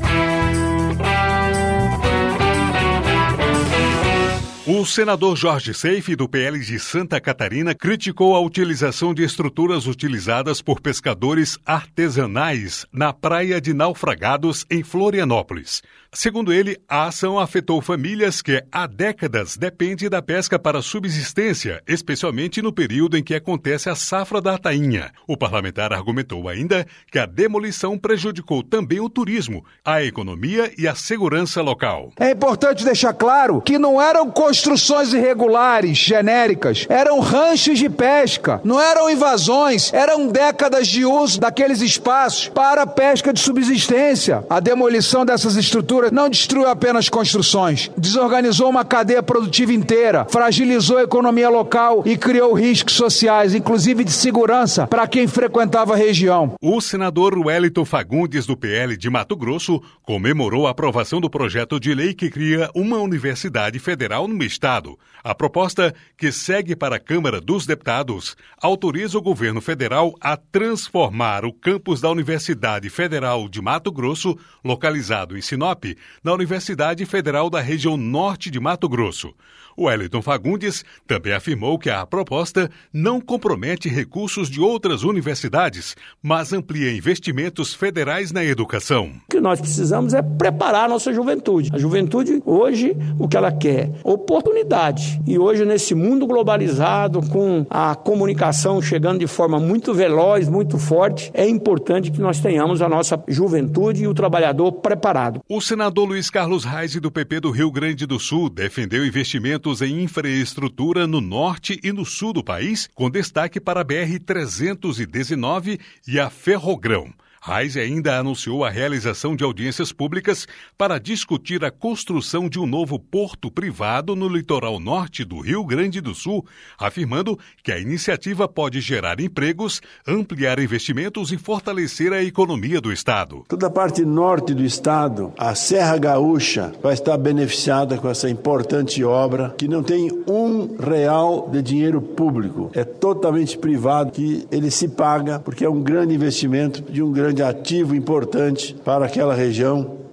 O senador Jorge Seife, do P L de Santa Catarina, criticou a utilização de estruturas utilizadas por pescadores artesanais na praia de Naufragados, em Florianópolis. Segundo ele, a ação afetou famílias que há décadas dependem da pesca para subsistência, especialmente no período em que acontece a safra da tainha. O parlamentar argumentou ainda que a demolição prejudicou também o turismo, a economia e a segurança local. É importante deixar claro que não eram construções irregulares, genéricas, eram ranchos de pesca, não eram invasões, eram décadas de uso daqueles espaços para a pesca de subsistência. A demolição dessas estruturas não destruiu apenas construções, desorganizou uma cadeia produtiva inteira, fragilizou a economia local e criou riscos sociais, inclusive de segurança, para quem frequentava a região. O senador Wellington Fagundes, do P L de Mato Grosso, comemorou a aprovação do projeto de lei que cria uma universidade federal no estado. A proposta, que segue para a Câmara dos Deputados, autoriza o governo federal a transformar o campus da Universidade Federal de Mato Grosso, localizado em Sinop, na Universidade Federal da região norte de Mato Grosso. O Wellington Fagundes também afirmou que a proposta não compromete recursos de outras universidades, mas amplia investimentos federais na educação. O que nós precisamos é preparar a nossa juventude. A juventude, hoje, o que ela quer? Oportunidade. E hoje, nesse mundo globalizado, com a comunicação chegando de forma muito veloz, muito forte, é importante que nós tenhamos a nossa juventude e o trabalhador preparado. O senador Luiz Carlos Reis, do P P do Rio Grande do Sul, defendeu investimentos em infraestrutura no norte e no sul do país, com destaque para a B R trezentos e dezenove e a Ferrogrão. Reis ainda anunciou a realização de audiências públicas para discutir a construção de um novo porto privado no litoral norte do Rio Grande do Sul, afirmando que a iniciativa pode gerar empregos, ampliar investimentos e fortalecer a economia do estado. Toda a parte norte do estado, a Serra Gaúcha, vai estar beneficiada com essa importante obra que não tem um real de dinheiro público. É totalmente privado, que ele se paga porque é um grande investimento de um grande ativo importante para aquela região.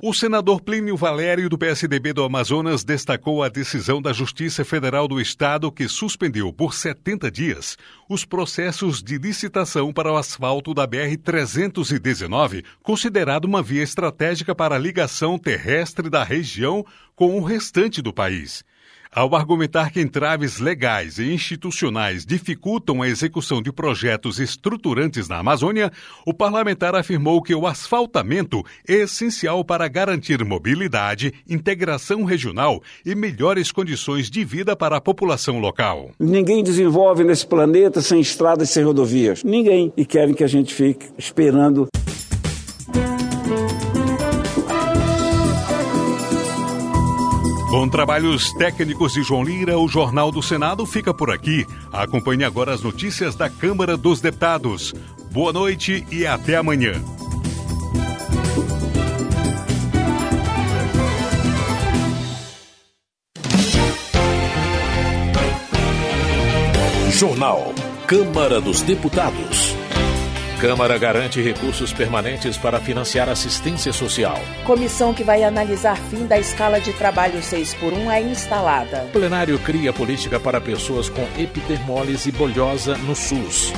O senador Plínio Valério, do P S D B do Amazonas, destacou a decisão da Justiça Federal do Estado que suspendeu por setenta dias os processos de licitação para o asfalto da B R trezentos e dezenove, considerado uma via estratégica para a ligação terrestre da região com o restante do país. Ao argumentar que entraves legais e institucionais dificultam a execução de projetos estruturantes na Amazônia, o parlamentar afirmou que o asfaltamento é essencial para garantir mobilidade, integração regional e melhores condições de vida para a população local. Ninguém desenvolve nesse planeta sem estradas e sem rodovias. Ninguém. E querem que a gente fique esperando. Com trabalhos técnicos de João Lira, o Jornal do Senado fica por aqui. Acompanhe agora as notícias da Câmara dos Deputados. Boa noite e até amanhã. Jornal Câmara dos Deputados. Câmara garante recursos permanentes para financiar assistência social. Comissão que vai analisar fim da escala de trabalho seis por um é instalada. Plenário cria política para pessoas com epidermólise bolhosa no SUS.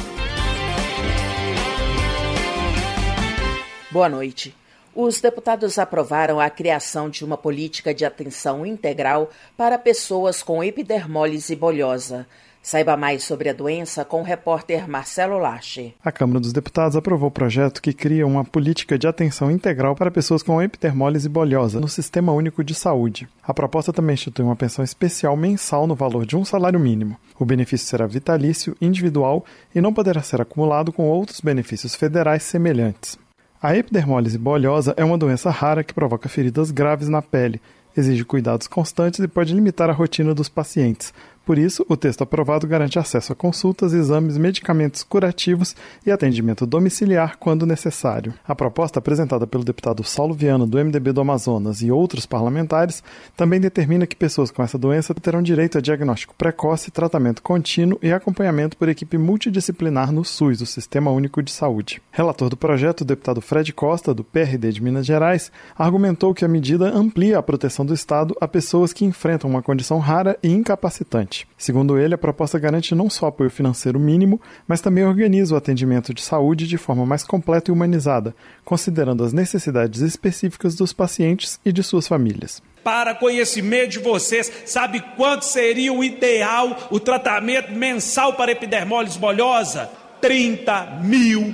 Boa noite. Os deputados aprovaram a criação de uma política de atenção integral para pessoas com epidermólise bolhosa. Saiba mais sobre a doença com o repórter Marcelo Larcher. A Câmara dos Deputados aprovou o projeto que cria uma política de atenção integral para pessoas com epidermólise bolhosa no Sistema Único de Saúde. A proposta também institui uma pensão especial mensal no valor de um salário mínimo. O benefício será vitalício, individual e não poderá ser acumulado com outros benefícios federais semelhantes. A epidermólise bolhosa é uma doença rara que provoca feridas graves na pele, exige cuidados constantes e pode limitar a rotina dos pacientes. Por isso, o texto aprovado garante acesso a consultas, exames, medicamentos curativos e atendimento domiciliar quando necessário. A proposta apresentada pelo deputado Saulo Viana, do M D B do Amazonas, e outros parlamentares, também determina que pessoas com essa doença terão direito a diagnóstico precoce, tratamento contínuo e acompanhamento por equipe multidisciplinar no SUS, o Sistema Único de Saúde. Relator do projeto, o deputado Fred Costa, do P R D de Minas Gerais, argumentou que a medida amplia a proteção do Estado a pessoas que enfrentam uma condição rara e incapacitante. Segundo ele, a proposta garante não só apoio financeiro mínimo, mas também organiza o atendimento de saúde de forma mais completa e humanizada, considerando as necessidades específicas dos pacientes e de suas famílias. Para conhecimento de vocês, sabe quanto seria o ideal o tratamento mensal para epidermólise bolhosa? trinta mil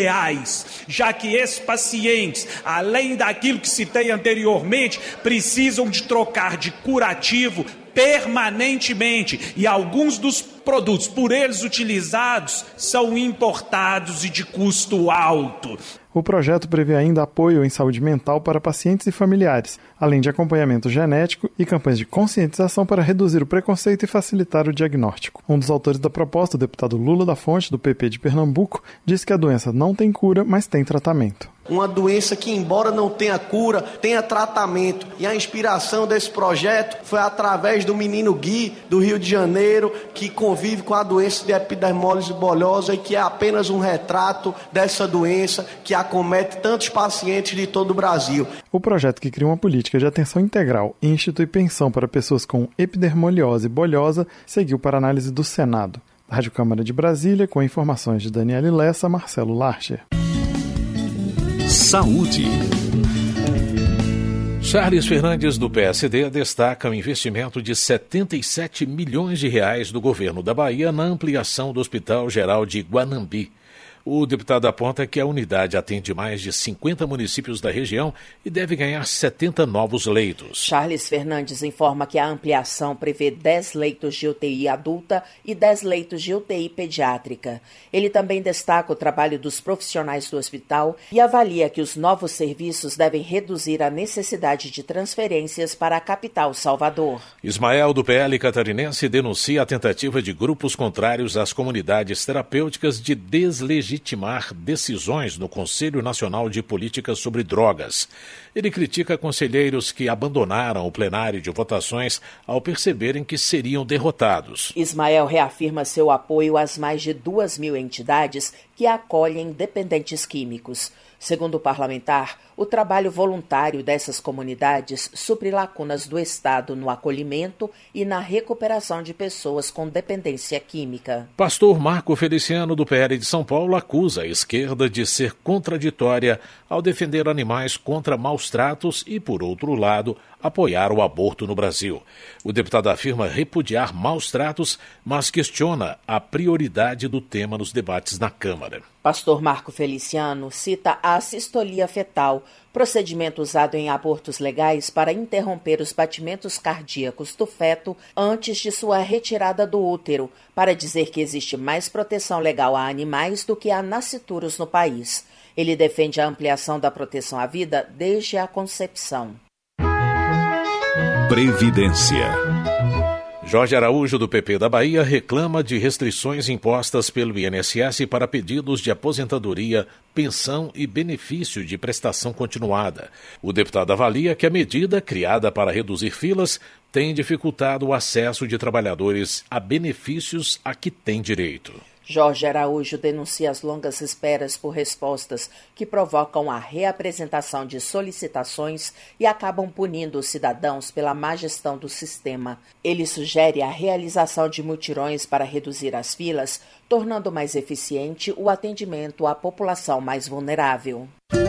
reais, já que esses pacientes, além daquilo que citei anteriormente, precisam de trocar de curativo permanentemente e alguns dos produtos por eles utilizados são importados e de custo alto. O projeto prevê ainda apoio em saúde mental para pacientes e familiares, além de acompanhamento genético e campanhas de conscientização para reduzir o preconceito e facilitar o diagnóstico. Um dos autores da proposta, o deputado Lula da Fonte, do P P de Pernambuco, disse que a doença não tem cura, mas tem tratamento. Uma doença que, embora não tenha cura, tenha tratamento. E a inspiração desse projeto foi através do menino Gui, do Rio de Janeiro, que convive com a doença de epidermólise bolhosa e que é apenas um retrato dessa doença que acomete tantos pacientes de todo o Brasil. O projeto, que cria uma política de atenção integral e institui pensão para pessoas com epidermoliose bolhosa, seguiu para análise do Senado. Da Rádio Câmara de Brasília, com informações de Daniela Lessa, Marcelo Larcher. Saúde. Charles Fernandes, do P S D, destaca o investimento de setenta e sete milhões de reais do governo da Bahia na ampliação do Hospital Geral de Guanambi. O deputado aponta que a unidade atende mais de cinquenta municípios da região e deve ganhar setenta novos leitos. Charles Fernandes informa que a ampliação prevê dez leitos de U T I adulta e dez leitos de U T I pediátrica. Ele também destaca o trabalho dos profissionais do hospital e avalia que os novos serviços devem reduzir a necessidade de transferências para a capital Salvador. Ismael, do P L catarinense, denuncia a tentativa de grupos contrários às comunidades terapêuticas de deslegitimar legitimar decisões no Conselho Nacional de Políticas sobre Drogas. Ele critica conselheiros que abandonaram o plenário de votações ao perceberem que seriam derrotados. Ismael reafirma seu apoio às mais de duas mil entidades que acolhem dependentes químicos. Segundo o parlamentar, O trabalho voluntário dessas comunidades supre lacunas do Estado no acolhimento e na recuperação de pessoas com dependência química. Pastor Marco Feliciano, do P L de São Paulo, acusa a esquerda de ser contraditória ao defender animais contra maus tratos e, por outro lado, apoiar o aborto no Brasil. O deputado afirma repudiar maus tratos, mas questiona a prioridade do tema nos debates na Câmara. Pastor Marco Feliciano cita a assistolia fetal, procedimento usado em abortos legais para interromper os batimentos cardíacos do feto antes de sua retirada do útero, para dizer que existe mais proteção legal a animais do que a nascituros no país. Ele defende a ampliação da proteção à vida desde a concepção. Previdência. Jorge Araújo, do P P da Bahia, reclama de restrições impostas pelo I N S S para pedidos de aposentadoria, pensão e benefício de prestação continuada. O deputado avalia que a medida, criada para reduzir filas, tem dificultado o acesso de trabalhadores a benefícios a que têm direito. Jorge Araújo denuncia as longas esperas por respostas que provocam a reapresentação de solicitações e acabam punindo os cidadãos pela má gestão do sistema. Ele sugere a realização de mutirões para reduzir as filas, tornando mais eficiente o atendimento à população mais vulnerável.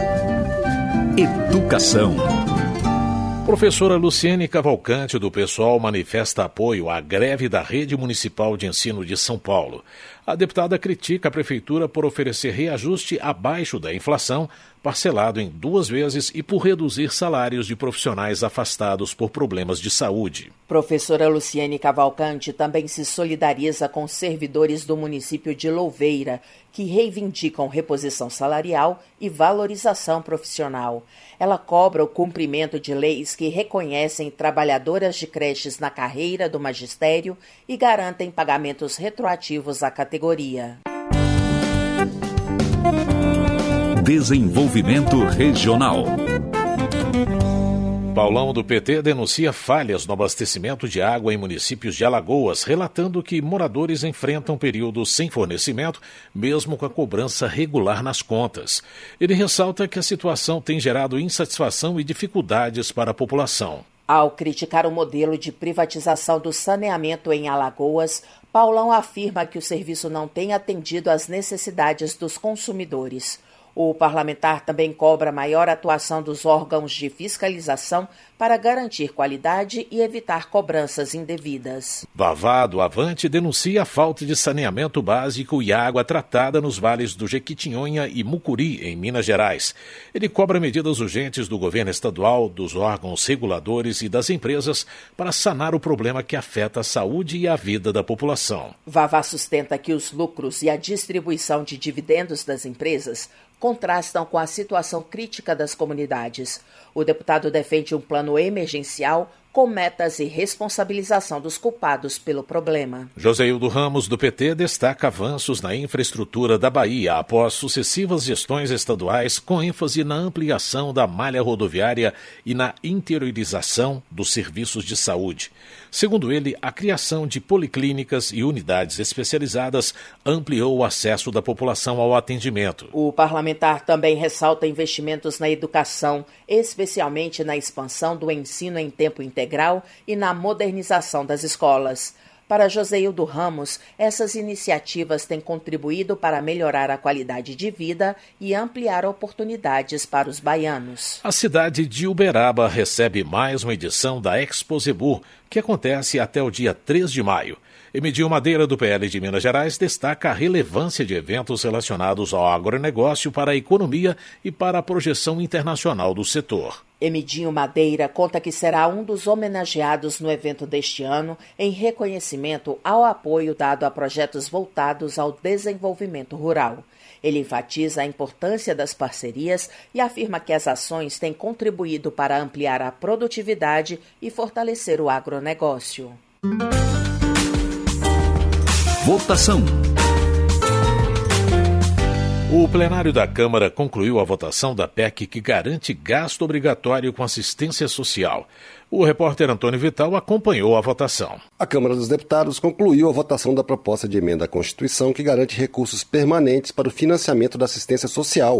Educação. Professora Luciene Cavalcante, do PSOL, manifesta apoio à greve da Rede Municipal de Ensino de São Paulo. A deputada critica a Prefeitura por oferecer reajuste abaixo da inflação, parcelado em duas vezes e por reduzir salários de profissionais afastados por problemas de saúde. Professora Luciene Cavalcante também se solidariza com servidores do município de Louveira, que reivindicam reposição salarial e valorização profissional. Ela cobra o cumprimento de leis que reconhecem trabalhadoras de creches na carreira do magistério e garantem pagamentos retroativos à categoria. Desenvolvimento regional. Paulão, do P T, denuncia falhas no abastecimento de água em municípios de Alagoas, relatando que moradores enfrentam períodos sem fornecimento, mesmo com a cobrança regular nas contas. Ele ressalta que a situação tem gerado insatisfação e dificuldades para a população. Ao criticar o modelo de privatização do saneamento em Alagoas, Paulão afirma que o serviço não tem atendido às necessidades dos consumidores. O parlamentar também cobra maior atuação dos órgãos de fiscalização para garantir qualidade e evitar cobranças indevidas. Vavá, do Avante, denuncia a falta de saneamento básico e água tratada nos vales do Jequitinhonha e Mucuri, em Minas Gerais. Ele cobra medidas urgentes do governo estadual, dos órgãos reguladores e das empresas para sanar o problema que afeta a saúde e a vida da população. Vavá sustenta que os lucros e a distribuição de dividendos das empresas contrastam com a situação crítica das comunidades. O deputado defende um plano emergencial com metas e responsabilização dos culpados pelo problema. Joseildo Ramos, do P T, destaca avanços na infraestrutura da Bahia após sucessivas gestões estaduais com ênfase na ampliação da malha rodoviária e na interiorização dos serviços de saúde. Segundo ele, a criação de policlínicas e unidades especializadas ampliou o acesso da população ao atendimento. O parlamentar também ressalta investimentos na educação, especialmente na expansão do ensino em tempo integral e na modernização das escolas. Para Joseildo Ramos, essas iniciativas têm contribuído para melhorar a qualidade de vida e ampliar oportunidades para os baianos. A cidade de Uberaba recebe mais uma edição da Expo Zebur, que acontece até o dia três de maio. Emidinho Madeira, do P L de Minas Gerais, destaca a relevância de eventos relacionados ao agronegócio para a economia e para a projeção internacional do setor. Emidinho Madeira conta que será um dos homenageados no evento deste ano em reconhecimento ao apoio dado a projetos voltados ao desenvolvimento rural. Ele enfatiza a importância das parcerias e afirma que as ações têm contribuído para ampliar a produtividade e fortalecer o agronegócio. Votação. O plenário da Câmara concluiu a votação da P E C que garante gasto obrigatório com assistência social. O repórter Antônio Vital acompanhou a votação. A Câmara dos Deputados concluiu a votação da proposta de emenda à Constituição que garante recursos permanentes para o financiamento da assistência social.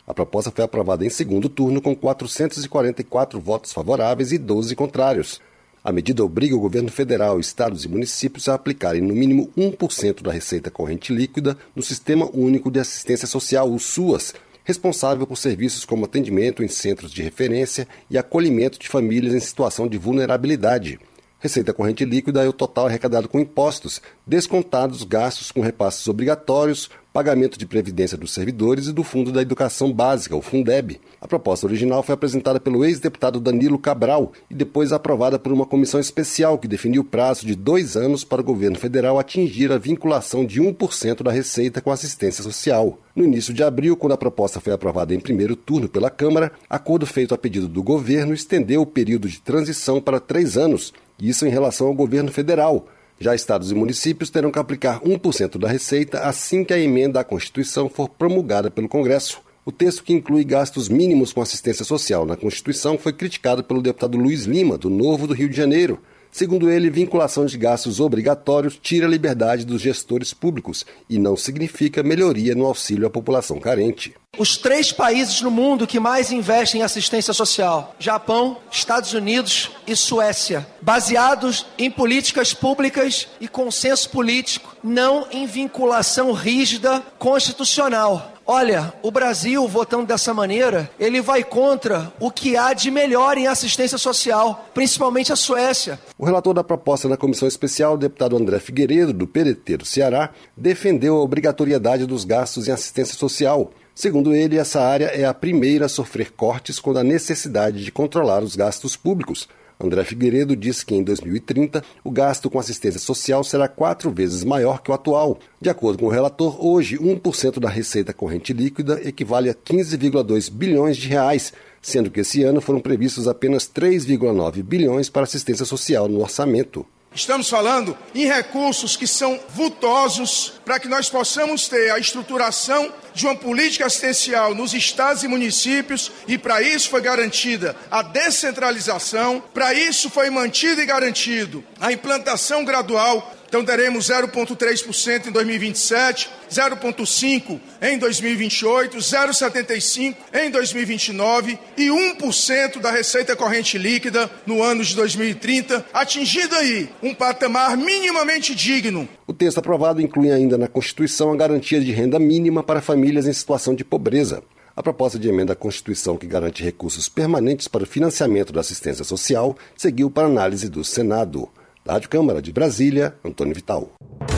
A proposta foi aprovada em segundo turno com quatrocentos e quarenta e quatro votos favoráveis e doze contrários. A medida obriga o governo federal, estados e municípios a aplicarem no mínimo um por cento da receita corrente líquida no Sistema Único de Assistência Social, o SUAS, responsável por serviços como atendimento em centros de referência e acolhimento de famílias em situação de vulnerabilidade. Receita corrente líquida é o total arrecadado com impostos, descontados gastos com repasses obrigatórios, pagamento de previdência dos servidores e do Fundo da Educação Básica, o Fundeb. A proposta original foi apresentada pelo ex-deputado Danilo Cabral e depois aprovada por uma comissão especial que definiu o prazo de dois anos para o governo federal atingir a vinculação de um por cento da receita com assistência social. No início de abril, quando a proposta foi aprovada em primeiro turno pela Câmara, acordo feito a pedido do governo estendeu o período de transição para três anos, isso em relação ao governo federal. Já estados e municípios terão que aplicar um por cento da receita assim que a emenda à Constituição for promulgada pelo Congresso. O texto, que inclui gastos mínimos com assistência social na Constituição, foi criticado pelo deputado Luiz Lima, do Novo do Rio de Janeiro. Segundo ele, vinculação de gastos obrigatórios tira a liberdade dos gestores públicos e não significa melhoria no auxílio à população carente. Os três países no mundo que mais investem em assistência social: Japão, Estados Unidos e Suécia, baseados em políticas públicas e consenso político, não em vinculação rígida constitucional. Olha, o Brasil, votando dessa maneira, ele vai contra o que há de melhor em assistência social, principalmente a Suécia. O relator da proposta na comissão especial, o deputado André Figueiredo, do P D T do Ceará, defendeu a obrigatoriedade dos gastos em assistência social. Segundo ele, essa área é a primeira a sofrer cortes quando há necessidade de controlar os gastos públicos. André Figueiredo disse que em dois mil e trinta o gasto com assistência social será quatro vezes maior que o atual. De acordo com o relator, hoje um por cento da receita corrente líquida equivale a quinze vírgula dois bilhões de reais, sendo que esse ano foram previstos apenas três vírgula nove bilhões para assistência social no orçamento. Estamos falando em recursos que são vultosos para que nós possamos ter a estruturação de uma política assistencial nos estados e municípios, e para isso foi garantida a descentralização, para isso foi mantido e garantido a implantação gradual. Então teremos zero vírgula três por cento em dois mil e vinte e sete, zero vírgula cinco por cento em dois mil e vinte e oito, zero vírgula setenta e cinco por cento em dois mil e vinte e nove e um por cento da receita corrente líquida no ano de dois mil e trinta, atingindo aí um patamar minimamente digno. O texto aprovado inclui ainda na Constituição a garantia de renda mínima para famílias em situação de pobreza. A proposta de emenda à Constituição, que garante recursos permanentes para o financiamento da assistência social, seguiu para análise do Senado. Da Rádio Câmara de Brasília, Antônio Vital.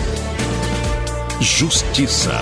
Justiça.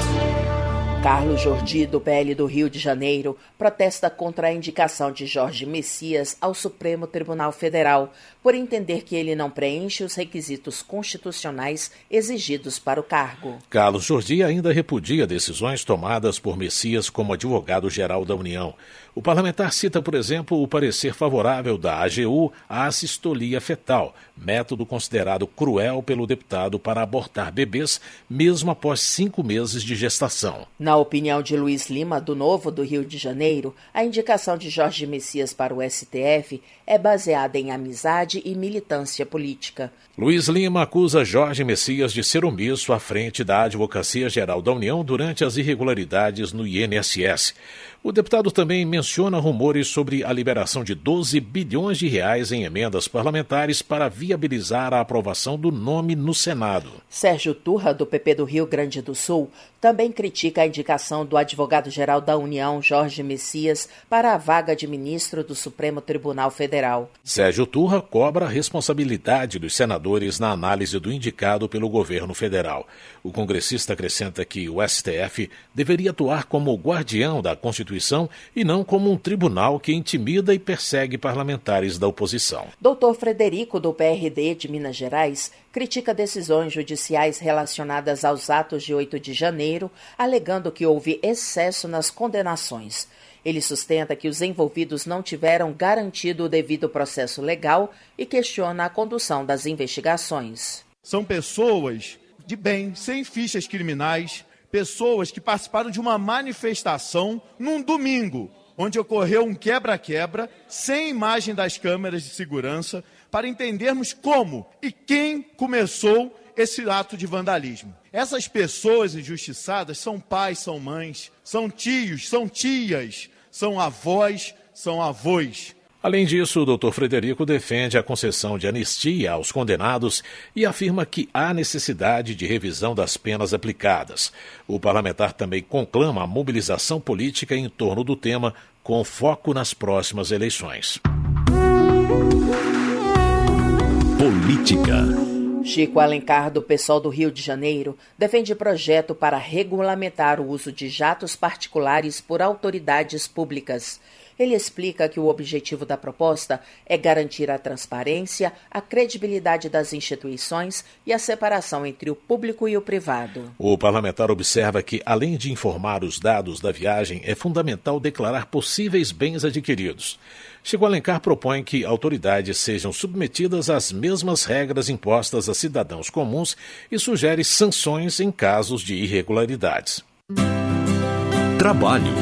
Carlos Jordi, do P L do Rio de Janeiro, protesta contra a indicação de Jorge Messias ao Supremo Tribunal Federal, por entender que ele não preenche os requisitos constitucionais exigidos para o cargo. Carlos Jordi ainda repudia decisões tomadas por Messias como advogado-geral da União. O parlamentar cita, por exemplo, o parecer favorável da A G U à assistolia fetal, método considerado cruel pelo deputado para abortar bebês, mesmo após cinco meses de gestação. Na opinião de Luiz Lima, do Novo do Rio de Janeiro, a indicação de Jorge Messias para o S T F é baseada em amizade e militância política. Luiz Lima acusa Jorge Messias de ser omisso à frente da Advocacia Geral da União durante as irregularidades no I N S S. O deputado também menciona rumores sobre a liberação de doze bilhões de reais em emendas parlamentares para viabilizar a aprovação do nome no Senado. Sérgio Turra, do P P do Rio Grande do Sul, também critica a indicação do advogado-geral da União, Jorge Messias, para a vaga de ministro do Supremo Tribunal Federal. Sérgio Turra cobra a responsabilidade dos senadores na análise do indicado pelo governo federal. O congressista acrescenta que o S T F deveria atuar como guardião da Constituição e não como um tribunal que intimida e persegue parlamentares da oposição. doutor Frederico, do P R D de Minas Gerais, critica decisões judiciais relacionadas aos atos de oito de janeiro, alegando que houve excesso nas condenações. Ele sustenta que os envolvidos não tiveram garantido o devido processo legal e questiona a condução das investigações. São pessoas de bem, sem fichas criminais, pessoas que participaram de uma manifestação num domingo, onde ocorreu um quebra-quebra, sem imagem das câmeras de segurança, para entendermos como e quem começou esse ato de vandalismo. Essas pessoas injustiçadas são pais, são mães, são tios, são tias, são avós, são avós. Além disso, o doutor Frederico defende a concessão de anistia aos condenados e afirma que há necessidade de revisão das penas aplicadas. O parlamentar também conclama a mobilização política em torno do tema, com foco nas próximas eleições. Política. Chico Alencar, do PSOL do Rio de Janeiro, defende projeto para regulamentar o uso de jatos particulares por autoridades públicas. Ele explica que o objetivo da proposta é garantir a transparência, a credibilidade das instituições e a separação entre o público e o privado. O parlamentar observa que, além de informar os dados da viagem, é fundamental declarar possíveis bens adquiridos. Chico Alencar propõe que autoridades sejam submetidas às mesmas regras impostas a cidadãos comuns e sugere sanções em casos de irregularidades. Trabalho.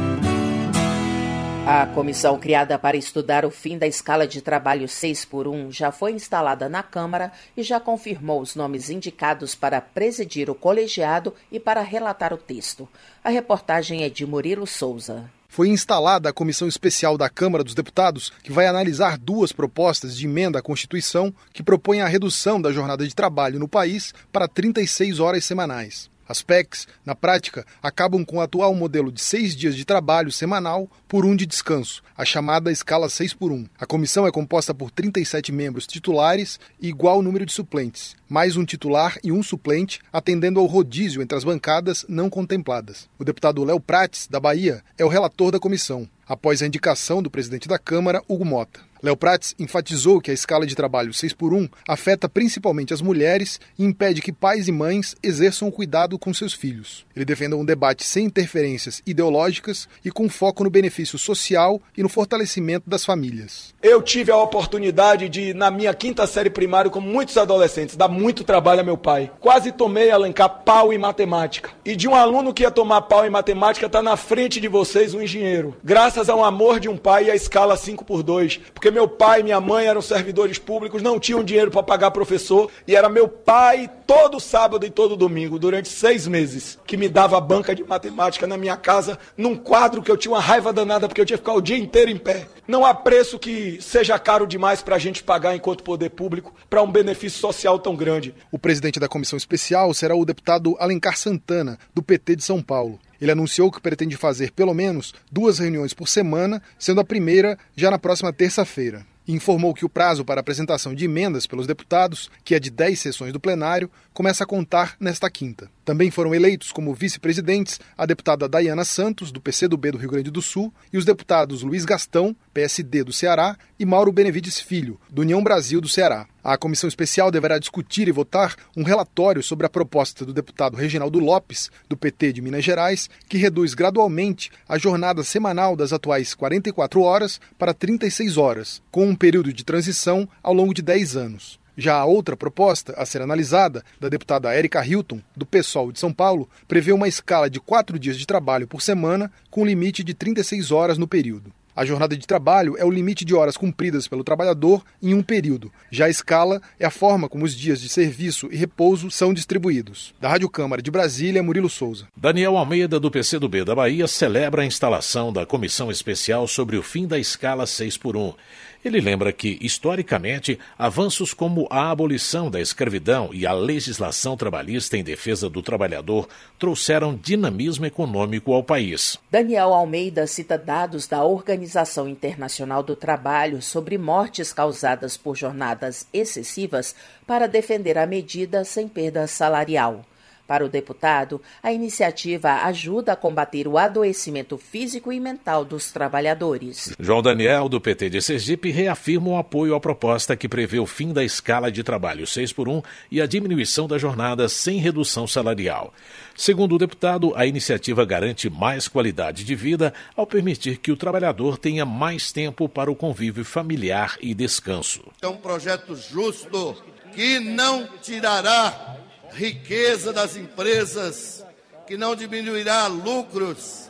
A comissão criada para estudar o fim da escala de trabalho seis por um já foi instalada na Câmara e já confirmou os nomes indicados para presidir o colegiado e para relatar o texto. A reportagem é de Murilo Souza. Foi instalada a Comissão Especial da Câmara dos Deputados, que vai analisar duas propostas de emenda à Constituição que propõem a redução da jornada de trabalho no país para trinta e seis horas semanais. As P E Cs, na prática, acabam com o atual modelo de seis dias de trabalho semanal por um de descanso, a chamada escala seis por um. A comissão é composta por trinta e sete membros titulares e igual número de suplentes, mais um titular e um suplente, atendendo ao rodízio entre as bancadas não contempladas. O deputado Léo Prates, da Bahia, é o relator da comissão, após a indicação do presidente da Câmara, Hugo Mota. Léo Prates enfatizou que a escala de trabalho seis por um afeta principalmente as mulheres e impede que pais e mães exerçam o cuidado com seus filhos. Ele defendeu um debate sem interferências ideológicas e com foco no benefício social e no fortalecimento das famílias. Eu tive a oportunidade de, na minha quinta série primária, como muitos adolescentes, dar muito trabalho a meu pai. Quase tomei, Alencar, pau em matemática. E de um aluno que ia tomar pau em matemática, está na frente de vocês um engenheiro. Graças ao amor de um pai e a escala cinco por dois. Porque meu pai e minha mãe eram servidores públicos, não tinham dinheiro para pagar professor, e era meu pai todo sábado e todo domingo, durante seis meses, que me dava a banca de matemática na minha casa, num quadro que eu tinha uma raiva danada, porque eu tinha que ficar o dia inteiro em pé. Não há preço que seja caro demais para a gente pagar enquanto poder público para um benefício social tão grande. O presidente da comissão especial será o deputado Alencar Santana, do P T de São Paulo. Ele anunciou que pretende fazer pelo menos duas reuniões por semana, sendo a primeira já na próxima terça-feira. E informou que o prazo para apresentação de emendas pelos deputados, que é de dez sessões do plenário, começa a contar nesta quinta. Também foram eleitos como vice-presidentes a deputada Dayana Santos, do P C do B do Rio Grande do Sul, e os deputados Luiz Gastão, P S D do Ceará, e Mauro Benevides Filho, do União Brasil do Ceará. A comissão especial deverá discutir e votar um relatório sobre a proposta do deputado Reginaldo Lopes, do P T de Minas Gerais, que reduz gradualmente a jornada semanal das atuais quarenta e quatro horas para trinta e seis horas, com um período de transição ao longo de dez anos. Já a outra proposta a ser analisada, da deputada Érica Hilton, do PSOL de São Paulo, prevê uma escala de quatro dias de trabalho por semana, com limite de trinta e seis horas no período. A jornada de trabalho é o limite de horas cumpridas pelo trabalhador em um período. Já a escala é a forma como os dias de serviço e repouso são distribuídos. Da Rádio Câmara de Brasília, Murilo Souza. Daniel Almeida, do P C do B da Bahia, celebra a instalação da Comissão Especial sobre o fim da escala seis por um. Ele lembra que, historicamente, avanços como a abolição da escravidão e a legislação trabalhista em defesa do trabalhador trouxeram dinamismo econômico ao país. Daniel Almeida cita dados da Organização Internacional do Trabalho sobre mortes causadas por jornadas excessivas para defender a medida sem perda salarial. Para o deputado, a iniciativa ajuda a combater o adoecimento físico e mental dos trabalhadores. João Daniel, do P T de Sergipe, reafirma o apoio à proposta que prevê o fim da escala de trabalho seis por um e a diminuição da jornada sem redução salarial. Segundo o deputado, a iniciativa garante mais qualidade de vida ao permitir que o trabalhador tenha mais tempo para o convívio familiar e descanso. É um projeto justo que não tirará riqueza das empresas, que não diminuirá lucros,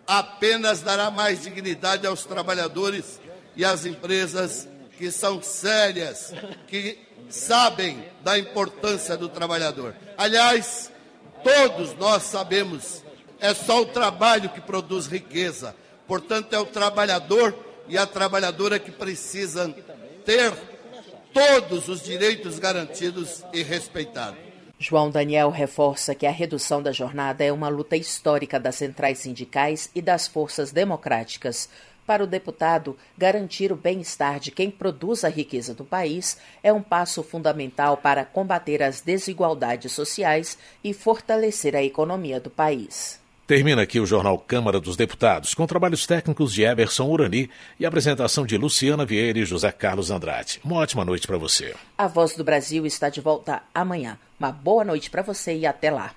apenas dará mais dignidade aos trabalhadores e às empresas que são sérias, que sabem da importância do trabalhador. Aliás, Todos nós sabemos, é só o trabalho que produz riqueza. Portanto, é o trabalhador e a trabalhadora que precisam ter todos os direitos garantidos e respeitados. João Daniel reforça que a redução da jornada é uma luta histórica das centrais sindicais e das forças democráticas. Para o deputado, garantir o bem-estar de quem produz a riqueza do país é um passo fundamental para combater as desigualdades sociais e fortalecer a economia do país. Termina aqui o Jornal Câmara dos Deputados, com trabalhos técnicos de Everson Urani e apresentação de Luciana Vieira e José Carlos Andrade. Uma ótima noite para você. A Voz do Brasil está de volta amanhã. Uma boa noite para você e até lá.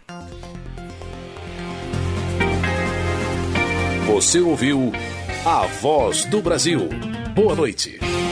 Você ouviu A Voz do Brasil. Boa noite.